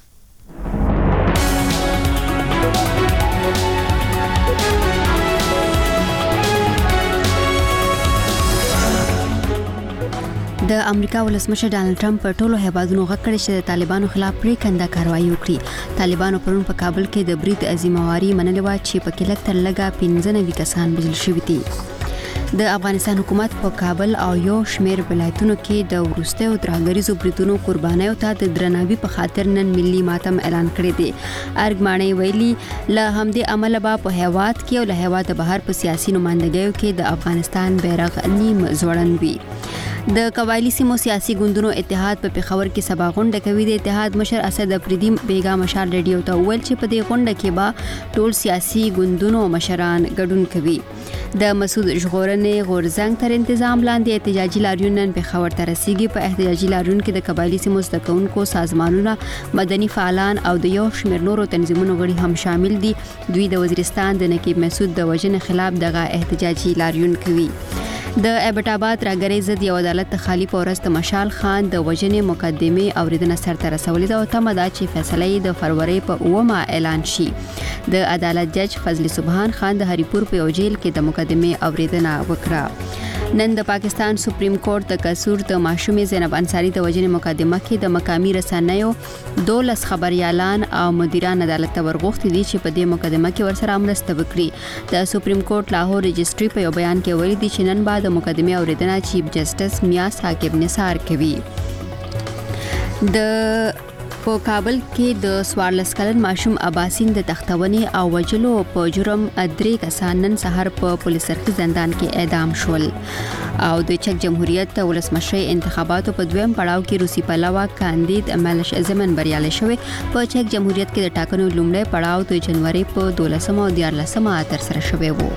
د امریکا ولسمشر ډانلډ ټرمپ په ټولو هیوادونو غږ کړی چې د طالبانو خلاف پریکنده کاروایی وکړي. طالبانو پرون په کابل کې د برید عظیمواري منلې و چې په کې لږ تر لږه پنځه نوي کسان وژل شوي دي. د افغانستان حکومت په کابل او یو شمېر ولایتونو کې د وروستیو ترهګریزو بریدونو قربانیو ته د درناوي په خاطر نن ملي ماتم اعلان کړی دی. ارګمانې ویلي له همدې امله به په هیواد کې او له هیواده بهر په سیاسي نمائندګیو کې د افغانستان بیرغ نیم ځوړند وي. د قبایلی سیمو سیاسي ګوندونو اتحاد په پیښور کې سبا غونډه کوي. د اتحاد مشر اسد افریدی بیګا مشال ریډیو ته ویل چې په دې غونډه کې به ټول سیاسي ګوندونو مشران ګډون کوي. د مسعود ژغورنې غورزنګ تر تنظیم لاندې احتجاجي لاریون نن پیښور ته رسیدي. په احتجاجي لاریون کې د قبایلی سیمو زده کوونکو سازمانونه، مدني فعالان او د یو شمېر نورو تنظیمونو غړي هم شامل دي. دوی د وزیرستان د نقیب مسعود د وژنې خلاف دغه احتجاجي لاریون کوي. د ایبټ آباد راګرۍ ضد یو عدالت خالی پورست مشال خان د وژنې مقدمه اوریدنه سرته رسولې ده او تمه ده چې فیصله یې د فروری په اومه اعلان شي. د عدالت جج فضل سبحان خان د هریپور په یو جیل کې د مقدمه اوریدنه وکړه. نن د پاکستان سپریم کورټ د قصور د ماشومې زینب انصاری د وژنې مقدمه کې د مقامی رسنیو دولس خبريالان او مدیران عدالت ته ورغوښتي دي چې په دې مقدمه کې ورسره مرسته وکړي. د سپریم کورټ لاهور رجسټري په یو بیان کې ویلي دي چې نن بعد د مقدمه اوریدنه چیف جسټس میا ثاقب نثار کوي. د په کابل کې د سوارلس کلن ماشوم اباسین د تختونې او وجلو په جرم درې کسان نن سهار په پولیس سرخي زندان کې اعدام شول. او د چک جمهوریت ولسمشر انتخاباتو په دویم پړاو کې روسي پلوه کاندید ملش زمن بریالي شوی. په چک جمهوریت کې د ټاکنو لومړی پړاو د جنوري په دولسمه او دیارلسمه تر سره شوی وو.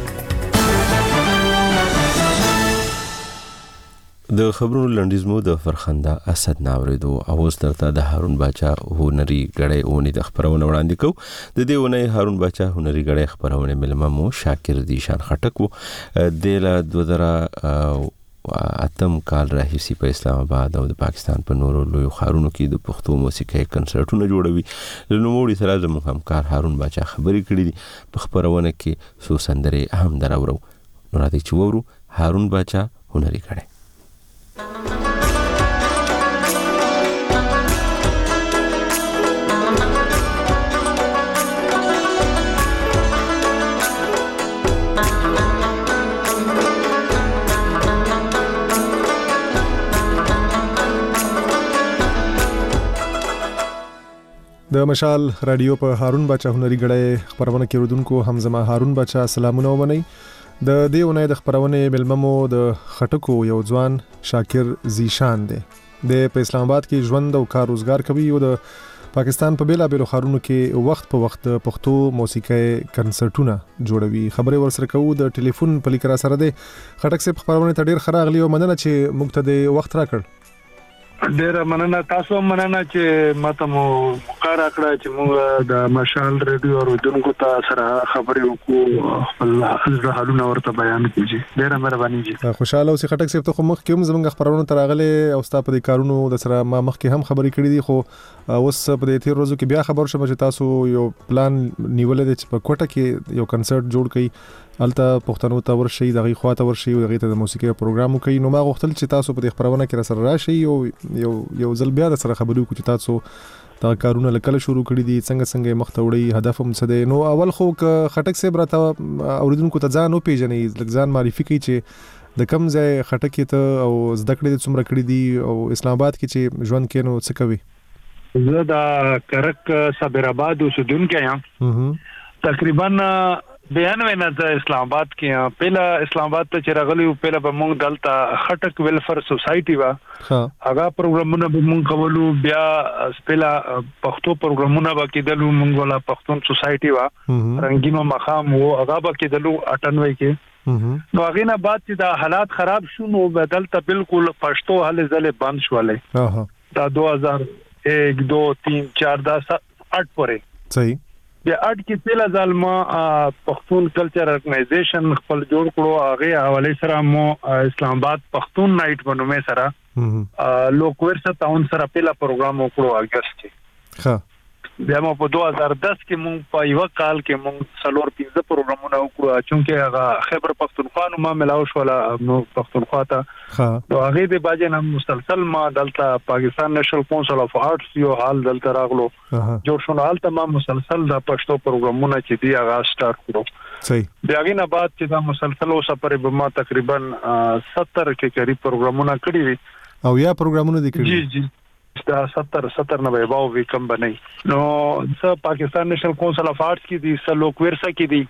د خبرونو لنډیز مو د فرخنده اسد ناوریدو او سترته د هارون باچا هنري غړې اونې د خبرونه وړاندې کو. د دې اونې هارون باچا هنري غړې خبرونه ملما مو شاکر دی شان خټک وو د لا دوه زره اتم کال راهیسي په اسلام آباد او د پاکستان په نورو لوی خارونو کې د پښتو موسیقي کنسرټونه جوړوي. لنوموړي سره زموږ همکار هارون باچا خبرې کړې دي په خبرونه کې سو سندرې هم دراورو. نو راځي چې وورو هارون باچا هنري غړې. د مشال رادیو په هارون باچا هنري غړې خبرونه کې رودونکو همزما هارون باچا سلامونه ومني. د دې ونې د خبرونه ملممو د خټکو یو ځوان شاکر زیشان دی. د په اسلام آباد کې ژوند او کار روزګار کوي او د پاکستان په بیلا بیلو خارونو کې وخت په وخت پښتو موسیقي کنسرټونه جوړوي. خبرې ورسره کوو د ټلیفون په لیکرا سره دی. خټک سه خبرونه ته ډیر خراغلی او مننه چې موږ ته د وخت راکړ. ډیر مننه تاسو مننه چې ماته مو مقرره کړه چې موږ د مشال ریډیو اوریدونکو ته سره خبرې وکړو خپل حالونه ورته بیان کړي. ډیر مهرباني جی. خوشاله اوسې خټک صاحب ته خو مخ کې هم زمونږ خبرونه تراغله او ستا په دې کارونو د سره ما مخ کې هم خبرې کړې دي خو اوس په دې تیر ورځو کې بیا خبر شوم چې تاسو یو پلان نیولې دی چې په کوټه کې یو کنسرت جوړ کړئ. الته پښتنو ته ورشي دغه خواته ورشي او دغه ته د موسیقي پروګرام کوي. نو ما غوښتل چې تاسو په دې خبرونه کې سره راشي او یو یو ځل بیا د سره خبرو کوم چې تاسو دا کارونه لکه شروع کړی دي څنګه څنګه مخ ته وړي هدف هم څه دی. نو اول خو خټک صاحب راته اوریدونکو ته ځان او پیژنې لګ معرفي کوي چې د کم ځای خټک ته او زده کړې څومره کړې دي او اسلام آباد کې چې ژوند کې نو څه کوي. زه د کرک صابر آباد اوسیدونکی یم. تقریبا بیانوي نه د اسلام آباد کې پهلا اسلام آباد ته چرغلی پهلا به مونږ دلته خټک ویلفیر سوسایټي وا هغه پروګرامونه به مونږ کولو. بیا پهلا پښتو پروګرامونه به کېدلو مونږ ولا پښتون سوسایټي وا رنگینو مقام وو هغه به کېدلو اټنوي کې. نو هغه نه بعد چې دا حالات خراب شو نو بدلته بالکل پښتو هله ځله بند شولې دا دو هزار ایک دو تین چار دا آٹھ پورې. صحیح. بیا اټ کې پیله ځل ما پښتون کلچر ارګنایزیشن خپل جوړ کړو هغه حواله سره مو اسلام آباد پښتون نایټ باندې سره لوکورسه تاون سره پیله پروګرام وکړو اگست کې ها بیا مو په دوه هزار دس کې مونږ په یو کال کې مونږ څلور پنځه پروګرامونه وکړو چې هغه خیبر پختونخوا نو ما ملاو شو نو پختونخوا ته ها نو هغه د باجه نن مسلسل ما دلته پاکستان نېشنل کونسل اف آرټس یو حال دلته راغلو جوړ شو حال ته ما مسلسل د پښتو پروګرامونه چې دی هغه سٹارټ کړو صحیح بیا غي نه بعد چې دا مسلسل اوسه پرې به ما تقریبا ستر کې قریب پروګرامونه کړی وي او یا پروګرامونه دي کړی جی جی دا ستر ستر نه به باو وی کم بنئ نو څه پاکستان نېشنل کونسل اف آرټس کې دي څه لوکورسا کې دي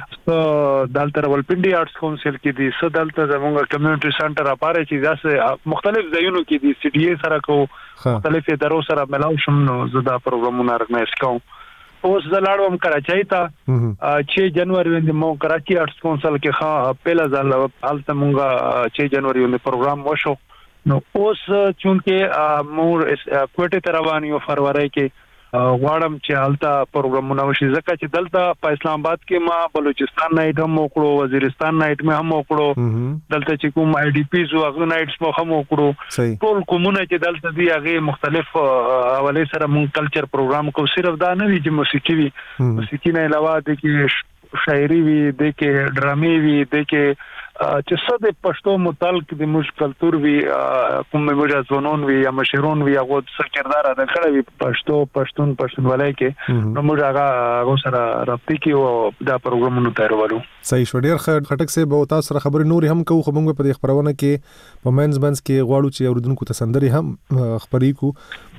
څه دلته ولپنډي آرټس کونسل کې دي څه دلته زموږ کمیونټي سنټر اپاره چې داسې مختلف ځایونو کې دي سی ډي اي سره کو مختلف ادارو سره ملاو شم نو زدا پروګرامونه ارګنایز کوم اوس زلاړم کراچۍ ته چې جنوري باندې مو کراچي آرټس کونسل کې ښه پهلا ځل حالت مونږه چې جنوري باندې پروګرام وشو نو اوس چونکه مور کوټه تروان یو فروری کې غواړم چې حالت پروګرامونه وشي ځکه چې دلته په اسلام آباد کې ما بلوچستان نایټ هم وکړو وزیرستان نایټ مې هم وکړو دلته چې کوم آی ډي پی زو هغه نایټس مو هم وکړو ټول کومونه چې دلته دی هغه مختلف حواله سره مون کلچر پروګرام کو صرف دا نه وی چې موسیقي وی موسیقي نه علاوه د کې شاعري وی د کې ډرامې وی د کې چې څه د پښتو متعلق د موږ کلچر وی کوم موږ ځونون وی یا مشرون وی هغه څه کردار ادا کړی وی پښتو پښتون پښتونولۍ کې نو موږ هغه سره رابطه کې او دا پروګرامونه تیارولو صحیح شو ډیر خټک سه به تاسو سره خبرې نور هم کوو خو موږ په دې خبرونه کې په منځ منځ کې غواړو چې اوردونکو ته سندري هم خبرې کو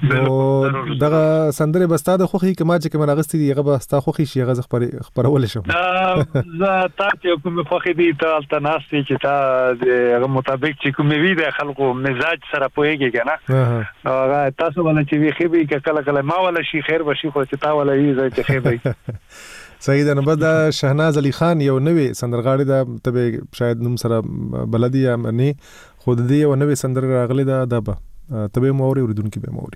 نو دغه سندري بستا د خوخي کما چې کوم راغستې دی هغه بستا خوخي شي هغه خبرې خبرول شم زه تاسو کوم خوخي دی ته التناس چې تا د مطابق چې کومې وی د خلکو مزاج سره پويږي کنه هغه تاسو باندې چې وی خبي کله کله ما ولا شي خیر بشي خو چې تا ولا وی زه چې خبي صحیح ده. نو بعد شهناز علي خان یو نوې سندرغاړي ده ته شاید نوم سره بلدي یا نه خود دې یو نوې سندر راغلي ده د به ته به موري اوریدونکو به موري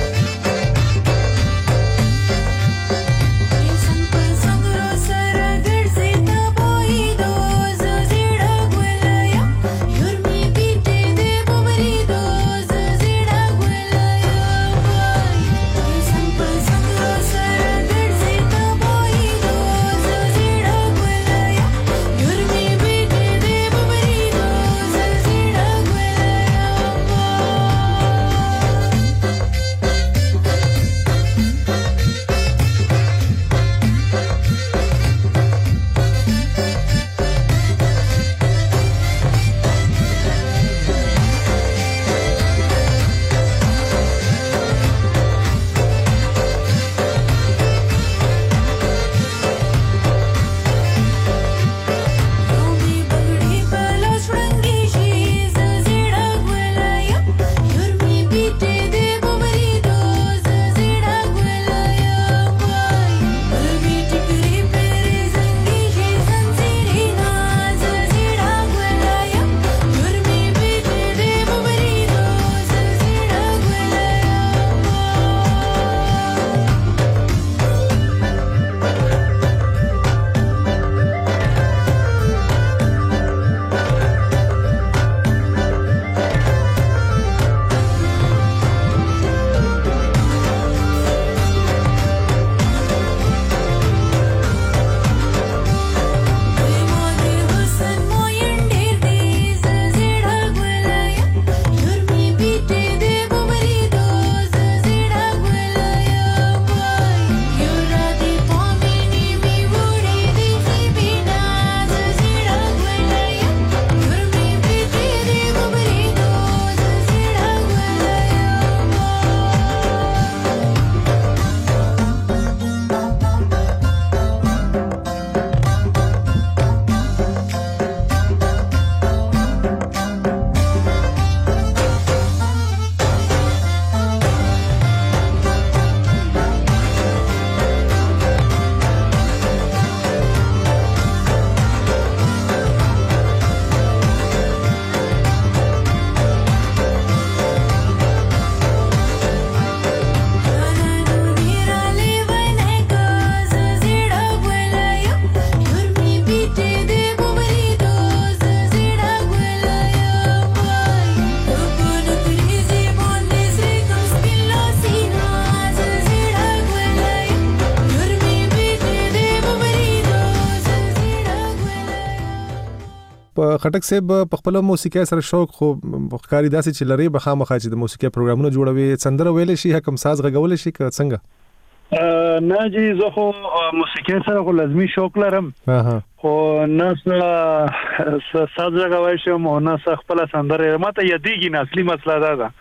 Sango sara خټک صاحب په خپل موسیقي سره شوق خو ښکاری داسې چې لري به خامخا چې د موسیقي پروګرامونه جوړوي سندره ویل شي حکم ساز غږول شي که څنګه نه جی زه خو موسیقي سره خو لازمي شوق لرم خو نه ساز غږوي شم او نه خپل سندره ماته یادېږي نه اصلي مسله دا ده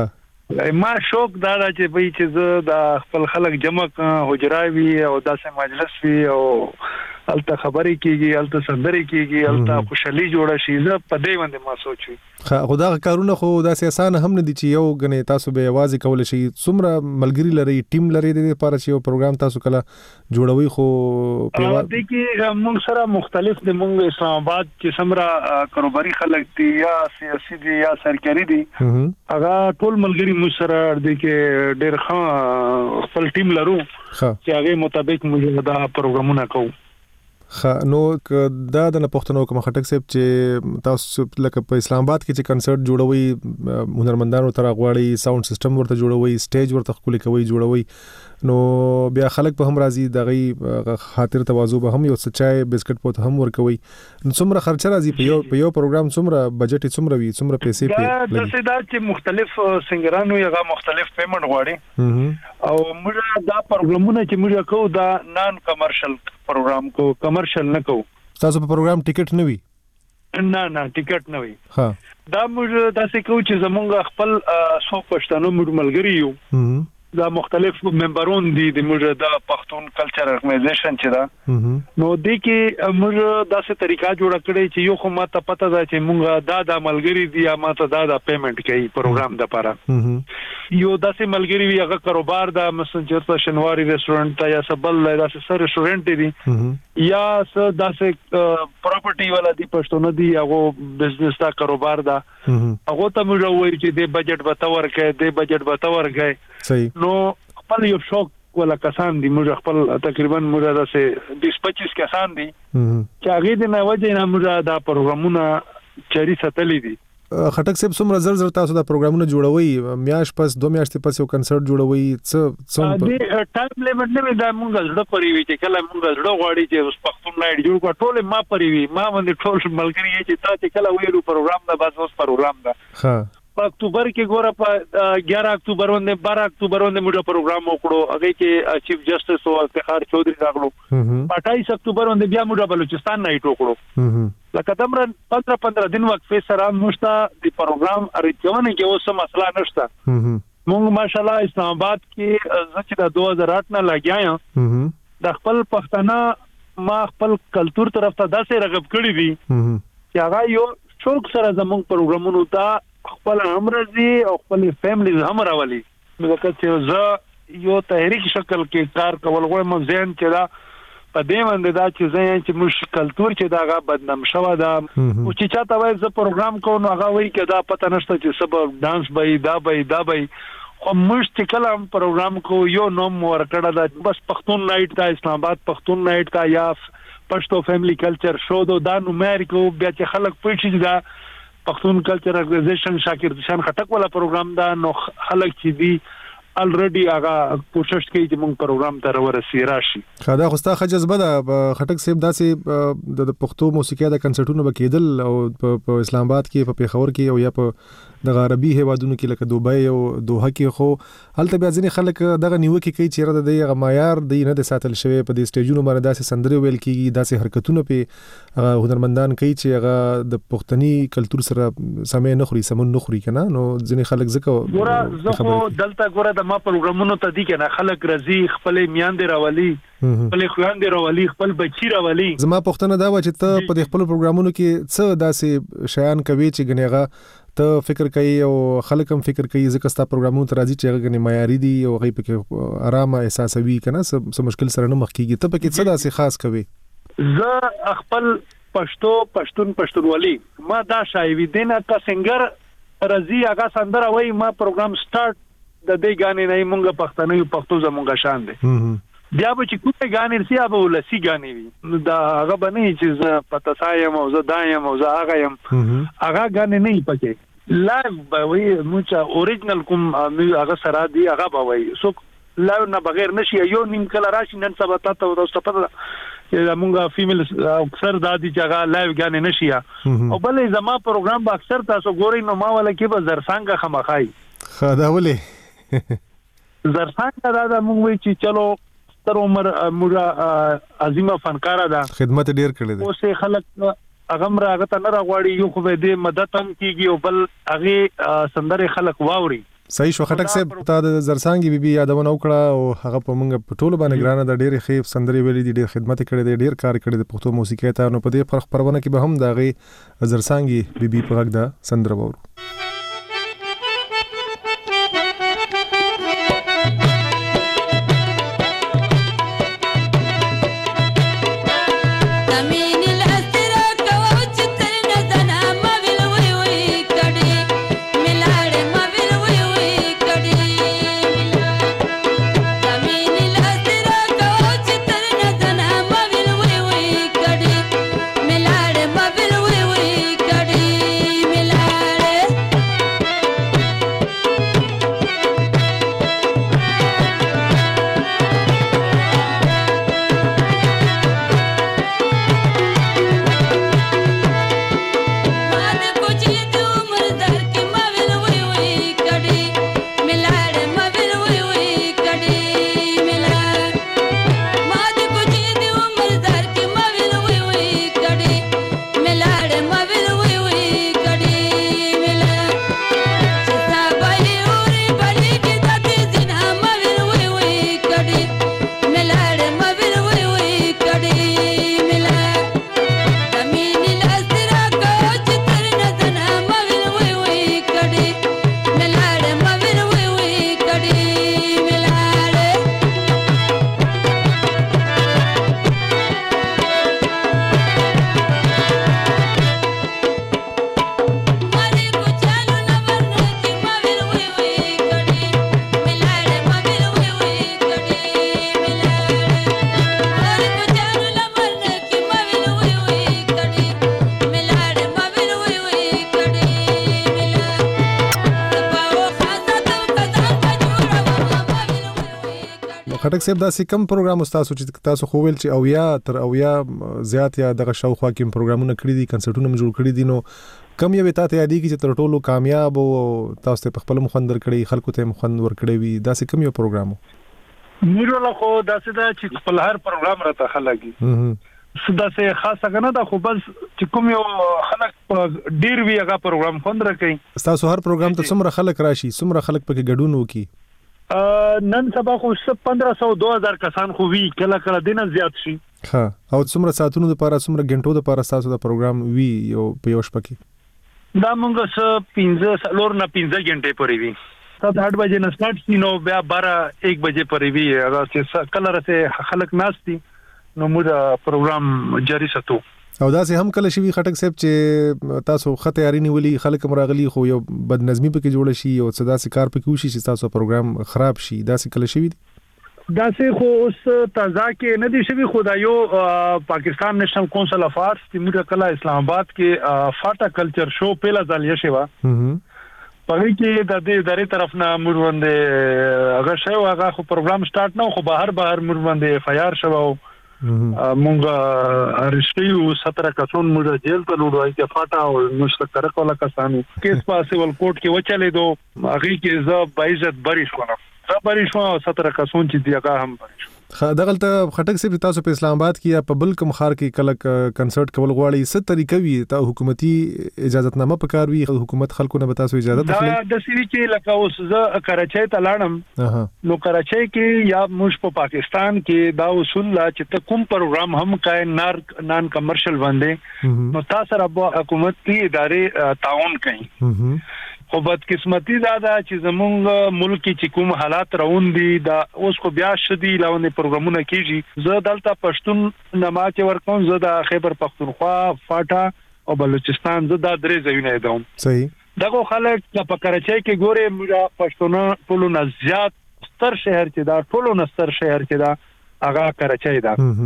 ښه ما شوق دا ده چې به چې زه د خپل خلک جمع حجراوي او داسې مجلس وي او الته خبرې کیږي الته سندري کیږي الته خوشحالي جوړه شي زه په دې باندې ما سوچي خا خدا کارونه خو داسې اسانه هم نه دي چې یو غنې تاسو به आवाज کول شي څومره ملګری لري ټیم لري د لپاره چې یو پروګرام تاسو کله جوړوي خو په دې کې موږ سره مختلف د موږ اسلام آباد چې سمرا کاروباري خلک دي یا سیاسي دي یا سرکاري دي هغه ټول ملګری موږ سره د کې ډېر ښه خپل ټیم لرو چې هغه مطابق موږ دا پروګرامونه کوو خ نو دا د پښتنو کوم خټک صاحب چې تاسو لکه په اسلام آباد کې چې کنسرت جوړوي هنرمندانو تر غواړي ساوند سیستم ورته جوړوي سټیج ورته خولي کوي جوړوي نو بیا خلک په هم راضي دغه خاطر تواضع به هم یو سچای بسکټ پوت هم ورکوي نو څومره خرچ راځي په یو په یو پروګرام څومره بجټ څومره وي څومره پیسې په لګي دا دا چې مختلف سنگرانو یغه مختلف پیمنټ غواړي او موږ دا پروګرامونه چې موږ کوو دا نان کمرشل پروګرام کو کمرشل نه کوو تاسو په پروګرام ټیکټ نه وي نه نه ټیکټ نه وي ها دا موږ داسې کوو چې زمونږ خپل سو پښتنو موږ ملګری یو دا مختلف ممبرون دي د موږ د پښتون کلچر ارګنایزیشن چې دا نو د کې موږ داسې طریقہ جوړ کړی چې یو خو ماته پته ده چې موږ دا د ملګری دي یا ماته دا د پیمنٹ کوي پروګرام د لپاره یو داسې ملګری وي هغه کاروبار دا مثلا چرته شنواری ریسټورانټ یا سبل داسې سره ریسټورانټ دي یا س داسې پراپرټي والا دي پښتون دي هغه بزنس دا کاروبار دا هغه ته موږ وایو چې د بجټ به تور کې د بجټ به تور کې صحیح نو خپل یو شوق ولا کسان دي موږ خپل تقریبا موږ داسې بیس پچیس کسان دي چې هغه د نه وجه نه موږ دا پروګرامونه چاري ستلې دي خټک صاحب څومره زر زر تاسو دا پروګرامونه جوړوي میاش پس دوه میاشتې پس یو کنسرت جوړوي څه څومره د ټایم لیمټ نه دا موږ زړه پرې وی چې کله موږ زړه غواړي چې اوس پښتون نایټ جوړ کړو ټول ما پرې وی ما باندې ټول ملګری چې تا چې کله ویلو پروګرام دا بس اوس پروګرام دا ها په اکتوبر کې ګوره په ګیارہ اکتوبر باندې بارہ اکتوبر باندې موږ پروګرام وکړو هغه کې چیف جسټس او افتخار چودري راغلو په اٹھائیس اکتوبر باندې بیا موږ بلوچستان نایټ وکړو لکه تمرن پندرہ پندرہ دن وقفه سره مشته د پروګرام اړتیاونه کې اوس مسله نشته موږ ماشاءالله اسلام آباد کې چې د دوه هزار آٹھ نه لګیایم د خپل پښتنه ما خپل کلچر طرف ته داسې رغب کړی دي چې هغه یو شوق سره زموږ پروګرامونو ته خپل امرزي او خپل فیملی هم راولي لکه چې زه یو تحریک شکل کې کار کول غواړم ځین چې دا په دې باندې دا چې زه چې موږ کلچر چې دا بدنام شوه دا او چې چاته وایي زه پروګرام کوم هغه وایي چې دا پته نشته چې سبب ډانس به دا به دا به خو موږ چې کله پروګرام کو یو نوم ورکړه دا بس پښتون نایټ دا اسلام آباد پښتون نایټ دا یا پښتو فیملی کلچر شو دا نو مې کو بیا چې خلک پېښې دا پښتون کلچر ارګنایزیشن شاکر شان خټک والا پروګرام دا نو خلک چې دی الریډي هغه کوشش کوي چې موږ پروګرام ته ورسې راشي خدا خوستا خجزبه ده خټک صاحب داسې د پښتو موسیقي د کنسرټونو بکیدل او په اسلام آباد کې په پیښور کې او یا په د عربي هیوادونو کې لکه دوبۍ او دوحه کې خو هلته بیا ځینې خلک دغه نیوکه کوي چې د دې معیار دی نه د ساتل شوی په دې سټیجونو باندې داسې سندري ویل کیږي داسې حرکتونه په هنرمندان کوي چې هغه د پښتني کلچر سره سمې نه خوري سمون نه خوري کنه نو ځینې خلک ځکه ګوره زه خو دلته ګوره د ما پروګرامونو ته دي کنه خلک رضی خپل میاندې راولي خپل خويندې راولي خپل بچی راولي زما پښتنه دا و چې ته په خپل پروګرامونو کې څه داسې شیان کوي چې غنیغه ته فکر کوي او خلک هم فکر کوي ځکه ستا پروګرامونو ته راځي چې هغه غني معیاري دي او هغه پکې آرام احساسوي کنه څه مشکل سره نه مخ کیږي ته پکې څه داسې خاص کوي زه خپل پښتو پښتون پښتونولي ما دا شایوي دینه کا سنگر رضی هغه سندره وای ما پروګرام سٹارټ د دې غانې نه مونږه پښتنو یو پښتو زمونږه شان دي بیا به چې کومه غانې سي هغه ولسی غانې وي دا هغه باندې چې پتا سایم او زه دایم او زه هغه يم هغه غانې نه پکې لایو به وي موچا اوریجنل کوم هغه سره دی هغه به وي سو لایو نه بغیر نشي یو نیم کله راشي نن سبا ته او تاسو پته چې موږ فیمیل اکثر د دې جگہ لایو غانې نشیا او بلې زما پروګرام به اکثر تاسو ګورئ نو ما ولا کې به زرسانګه خمخای خدا ولې زرسانګه دا د موږ چې چلو تر عمر موږ عظیمه فنکار ده خدمت ډیر کړی دی اوسه خلک اغم راغه ته نه راغواړي یو خو به دې مدد هم کیږي او بل هغه سندره خلک واوري صحیح شو خټک صاحب تا د زرسانګي بیبي یادونه وکړه او هغه په مونږ په ټولو باندې ګرانه د ډېر خېب سندري ویلي دي ډېر خدمت کړي دي ډېر کار کړي د پښتو موسیقۍ ته نو په دې فرق پرونه کې به هم دغه زرسانګي بیبي په غږ د سندره وورو خټک صاحب دا سې کوم پروګرام تاسو چې تاسو خو ویل چې او یا تر او یا زیات یا دغه شاوخوا کې پروګرامونه کړی دي کنسرټونه هم جوړ کړی دي نو کم یو ته یادی کی چې تر ټولو کامیاب او تاسو ته خپل مخندر کړی خلکو ته مخند ور کړی وي دا سې کوم یو پروګرام میرو له خو دا څه دا چې خپل هر پروګرام راته خلګي سدا سه خاصه کنه دا خو بس چې کوم یو خلک ډیر وی هغه پروګرام خوند راکې تاسو هر پروګرام ته څومره خلک راشي څومره خلک پکې ګډون وکي نن سبا خو پندرہ سو دو هزار کسان خو وی کله کله دینه زیات شي ها او څومره ساعتونو لپاره څومره غنټو لپاره تاسو دا پروګرام وی یو په یو شپه کې دا مونږ څه پنځه لور نه پنځه غنټې پورې وی سات آٹھ بجے نه سٹارټ شي نو بیا بارہ ایک بجے پورې وی هغه چې کله راته خلک ناشتي نو موږ پروګرام جاری ساتو او دا سه هم کله شي خټک صاحب چې تاسو خطه یاري نیولي خلک مراغلي خو یو بد نظمی پکې جوړ شي او صدا سي کار پکې وشي چې تاسو پروګرام خراب شي دا سه کله شي دا سه خو اوس تازه کې نه دي شوی خدایو پاکستان نېشنل کونسل اف آرټس چې موږ کله اسلام آباد کې فاټا کلچر شو پهلا ځل یې شوی پغې کې د دې درې طرف نه موږ باندې هغه شو هغه خو پروګرام سٹارټ نه خو بهر بهر موږ باندې اف آی آر شو مونږه ارشتیو سترہ کسون موږ جیل ته لوړای چې فاټا او مشترک کولا کسانو کیس پاسیبل کوټ کې وچلې دو هغه کې ز بایزت بریښ کړه ز بریښ او سترہ کسون چې دیګه هم بریښ دغلته خټک سي تاسو په اسلام آباد کې یا په بل کوم خار کې کله کنسرت کول غواړي ست طریقې وي ته حکومتي اجازهتنامه پکار وي حکومت خلکو نه تاسو اجازه اخلي دا د سوي چې لکه اوس ز کراچۍ ته لاړم نو کراچۍ کې یا موږ په پاکستان کې دا اصول لا چې ته کوم پروګرام هم کای نار نان کمرشل باندې نو تاسو رب حکومت کې ادارې تعاون کوي خو بدقسمتي دا ده چې زمونږ ملک کې کوم حالات روان دي دا اوس خو بیا شدي لاونه پروګرامونه کیږي زه دلته پښتون نماچ ورکوم زه د خیبر پختونخوا فاټا او بلوچستان زه دا درې ځایونه دوم صحیح دغه خلک په کراچۍ کې ګوره موږ پښتون ټولو نه زیات ستر شهر چې دا ټولو نه ستر شهر چې دا هغه کراچۍ ده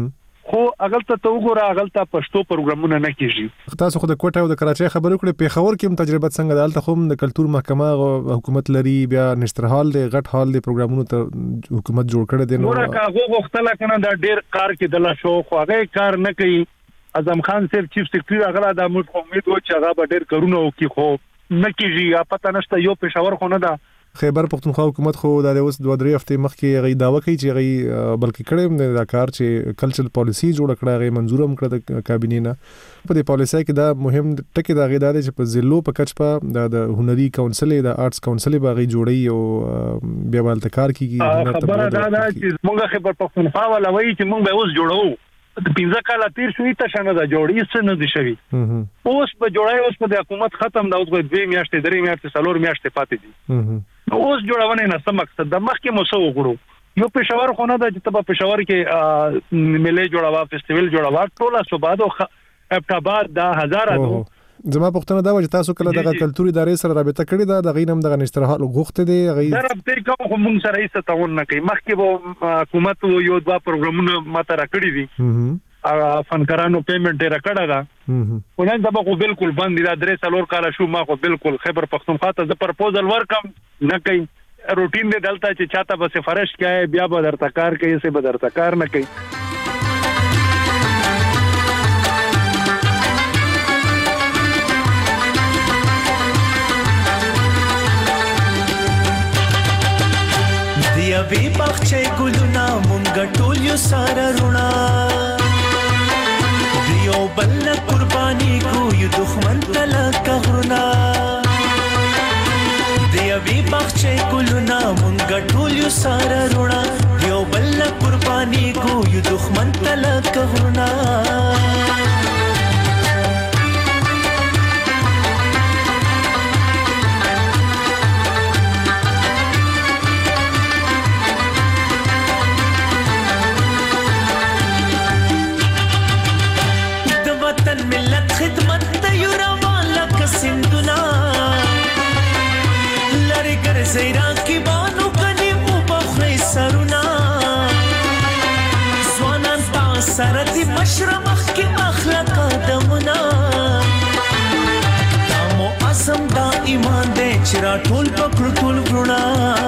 خو اغلطه ته وګوره اغلطه پښتو پروګرامونه نه کیږي. تاسو خو د کوټه او د کراچۍ خبرې کړې، پیښور کې هم تجربه څنګه ده؟ البته خو د کلتور محکمه او حکومت لري، بیا نشتر هال دی، غټ هال دی، پروګرامونو ته حکومت جوړ کړی دی. نو ورکه هغه وختله کنه دا ډیر کار کې دلا شو، خو هغه کار نه کوي. اعظم خان صاحب چیف سیکریټری هغه د موږ امید و چې هغه به ډیر کارونه وکړي، خو نه کیږي. پته نشته یو پېښور خو نه ده. خیبر پختونخوا حکومت خو د اوس دوه درې هفته مخکې غي داوا کوي چې غي بلکې کړي دا کار چې کلچرل پالیسی جوړ کړه، غي منزور هم کړه د کابینې نه. په دې پالیسي کې دا مهم ټکی دا غي دا چې په ضلعو په کچ په د هنري کونسل د آرټس کونسل باغی جوړي او بیا ولته کار کیږي. خبره دا ده چې موږ خیبر پختونخوا ولوي چې موږ به اوس جوړو. د پنځه کاله تیر شوې ته شنه دا جوړی څه نه دي شوی. اوس په جوړای اوس په حکومت ختم دا اوس په دوه میاشتې درې میاشتې څلور میاشتې پاتې دي. اوس جوړونه نه سم مقصد د مخ کې موسو وګړو. یو پېښور خو نه ده چې په پېښور کې ملي جوړاوا، فیسټیوال جوړاوا، ټوله صوباد او ابټاباد دا هزاره دو. زما پښتنه دا و چې تاسو کله دغه کلتوري ادارې سره رابطه کړې ده، د غینم دغه نشترحال غوښته دي غي دا رابطه کوم موږ سره هیڅ تعاون نه کوي. مخکې به حکومت یو دوا پروګرامونه ماته راکړي دي، فنکارانو پیمنٹ یې راکړه ده. ولنه دا خو بالکل بند دي. دا درې څلور کال شو ما خو بالکل خیبر پختونخوا ته ز پرپوزل ورکم نه کوي. روټین دی دلته چې چاته به سفارش کوي بیا به درته کار کوي، څه به درته کار نه کوي. دیا وی بخچې ګلونه مونږ ټول یو سره رونا، دیو بل قرباني کو یو دښمن تل کغرنا. دیا وی بخچې ګلونه مونږ ټول یو سره رونا، دیو بل قرباني کو یو دښمن تل کغرنا. زیرا کی بانو کنی مو بخری سرونا، زوانان تا سردی مشرمخ کی اخلاق آدمنا. دامو عزم دا ایمان دے چرا ټول پکړو ټول ورونا.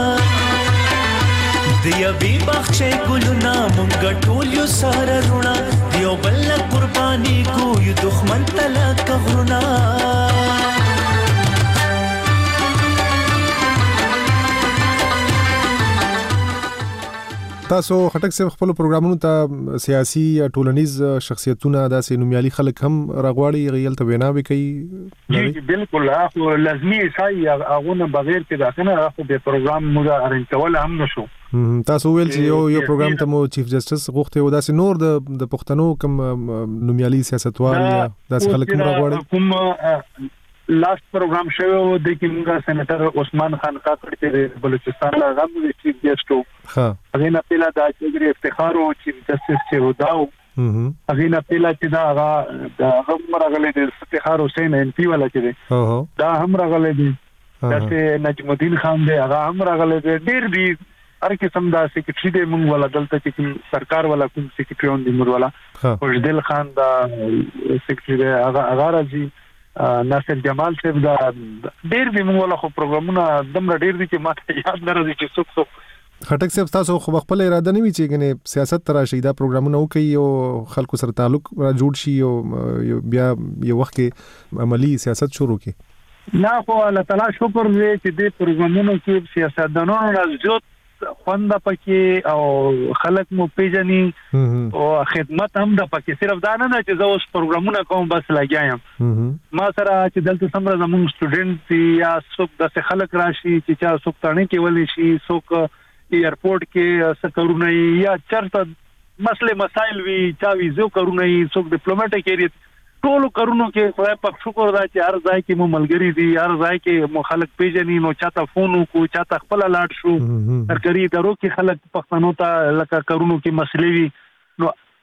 دیا وی بخچې ګلونا مونږ ټول یو سره رونا، دیو بل قرباني کو یو دښمن تل کغرونا. تاسو خټک صاحب خپل پروګرامونو ته سیاسي یا ټولنیز شخصیتونه داسې نومیالي خلک هم راغواړي، غیل ته ویناوي کوي؟ جی بالکل. هغه لازمي شای هغه بغیر کې دا کنه هغه به پروګرام موږ ارنج کول هم نشو. تاسو ویل چې یو یو پروګرام ته مو چیف جسټس غوښته و، داسې نور د د پښتنو کوم نومیالي سیاستوال یا داسې خلک هم راغواړي؟ کوم لاست پروګرام شوی و د کیمګا سېنیټر عثمان خان کاکړ چې بلوچستان راغم د چیف جسټ و. ها هغه نه پیلا د چګری افتخار او چیف جسټس چې وداو. هغه نه پیلا چې دا هغه د هم راغلي د افتخار حسین ان پی والا چې دی دا هم راغلي دي. دا چې نجم الدین خان دی هغه هم راغلي دي. ډیر دي هر قسم دا سیکریټری دی مونږ ولا دلته چې سرکار والا کوم سیکریټری اون دی مور والا خوشدل خان دا سیکریټری دی هغه هغه راځي. ناصر جمال صاحب دا ډیر دی مونږ ولا خو پروګرامونه دمر ډیر دي چې ماته یاد نه راځي چې څوک څوک. خټک صاحب تاسو خو خپل اراده نه وی چې کنه سیاست تر شي دا پروګرامونه وکي او خلکو سره تعلق را جوړ شي او بیا یو وخت کې عملی سیاست شروع کی؟ نه خو الله تعالی شکر دې چې دې پروګرامونو کې سیاستدانانو راځي خوند پکې او خلک مو پیژني او خدمت هم د پکې. صرف دا نه چې زه اوس پروګرامونه کوم بس لګایم. ما سره چې دلته سمره زموږ سټوډنټ یا څوک د خلک راشي چې چا څوک تانه کې ولې شي څوک ایرپورټ کې سکرونه یا چرته مسله مسائل وی چا ویزو کرونه څوک ډیپلوماټیک ایریا ټول کارونو کې خدای پاک شکر دا چې هر ځای کې مو ملګری دي، هر ځای کې مو خلک پیژني. نو چاته فون کو چاته خپل لاټ شو ترکری درو کې خلک پښتنو ته لکه کارونو کې مسلې وي. نو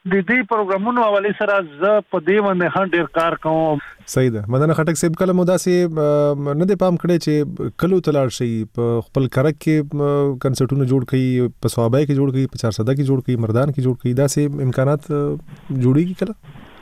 د دې پروګرامونو حواله سره ز په دې باندې هر ډیر کار کوم. صحیح ده. مننه خټک صاحب، کله مو داسې نه دی پام کړی چې کلو تلار شي په خپل کرک کې کنسرټونه جوړ کړي، په صوابای کې جوړ کړي، په چارسده کې جوړ کړي، مردان کې جوړ کړي، داسې امکانات جوړیږي کله؟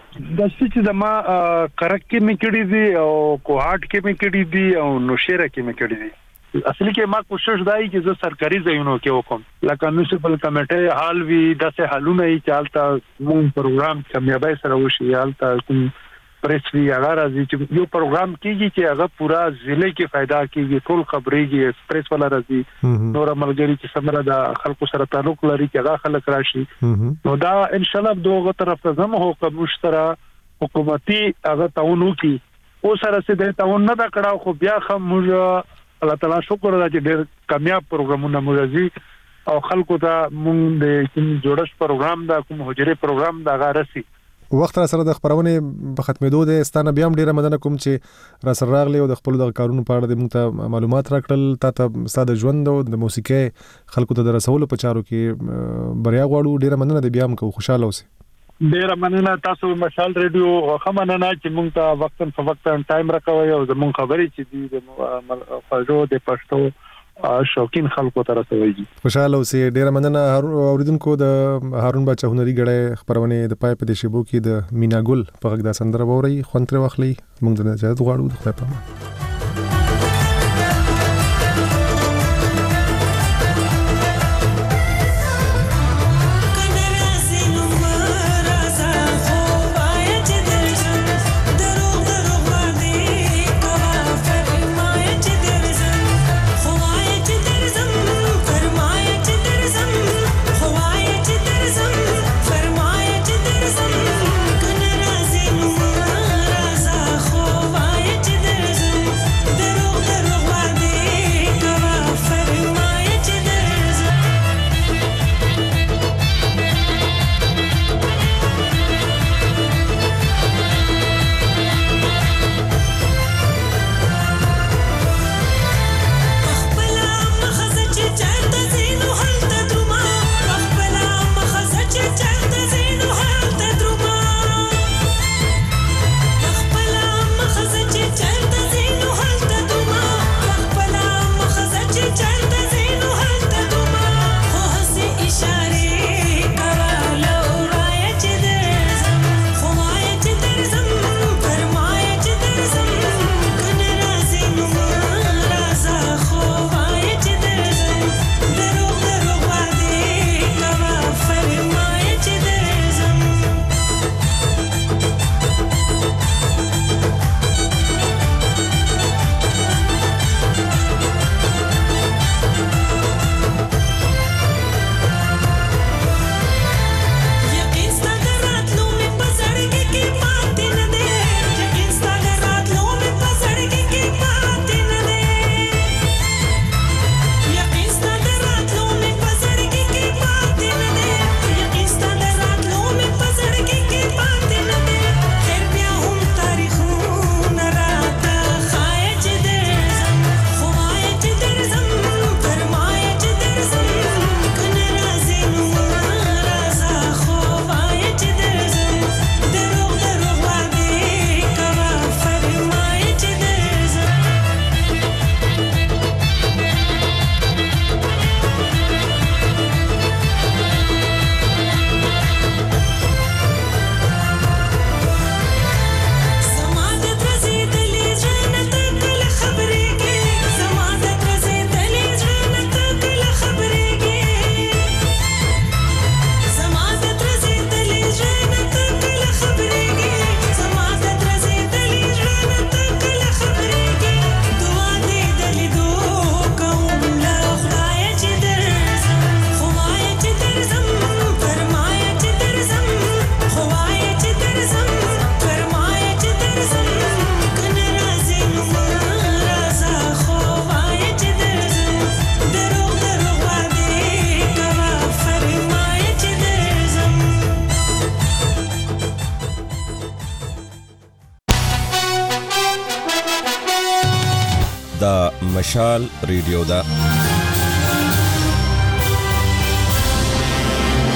د چې د ما کرک کې میکړي دي او کوهاټ کې میکړي دي او نوشیره کې میکړي دي. اصلي کې ما کوشش دای چې زه سرکاري ځایونو کې وکم، لکه میونسپل کمیټه حال وی داسې حالونه یې چالتا مون پروګرام کامیابی سره وشي، حالتا کوم پریس وی هغه راځي چې یو پروګرام کیږي چې هغه پورا ضلع کې फायदा کیږي، ټول خبرېږي، ایکسپریس ولا راځي، نور عملګری چې سمره د خلکو سره تعلق لري چې هغه خلک راشي. نو دا ان شاء الله دوه طرف ته زمو حکومت مشترا حکومتي هغه تعاون وکي، او سره سره د تعاون نه دا کړه، خو بیا خو موږ الله تعالی شکر دا چې ډېر کامیاب پروګرامونه موږ او خلکو ته مونږ د کوم جوړش پروګرام دا کوم حجره پروګرام دا غارسي. وخت را سره د خبرونه په ختمېدو د ستانه بیا هم ډیره مننه کوم چې را سره راغلی او د خپل د کارونو په اړه د موږ ته معلومات راکړل. تا ته ستاسو ژوند او د موسیقي خلکو ته د رسولو په چارو کې بریا غواړو. ډیره مننه، د بیا هم کو خوشاله اوسئ. ډیره مننه تاسو مشال ریډیو خمنه چې مونږ ته وختن په وختن ټایم راکوي او زموږ خبرې چې دي د فاجو د پښتو شوقین خلکو ته رسوي. خوشاله اوسئ. ډیره مننه اوریدونکو. د هارون باچا هنري غړې خبرونه د پای په دې شیبو کې د مینا ګل په غږ د سندره ووري خونتره واخلي. مونږ د اجازه غواړو. د خپل پامه مشال ریډیو دا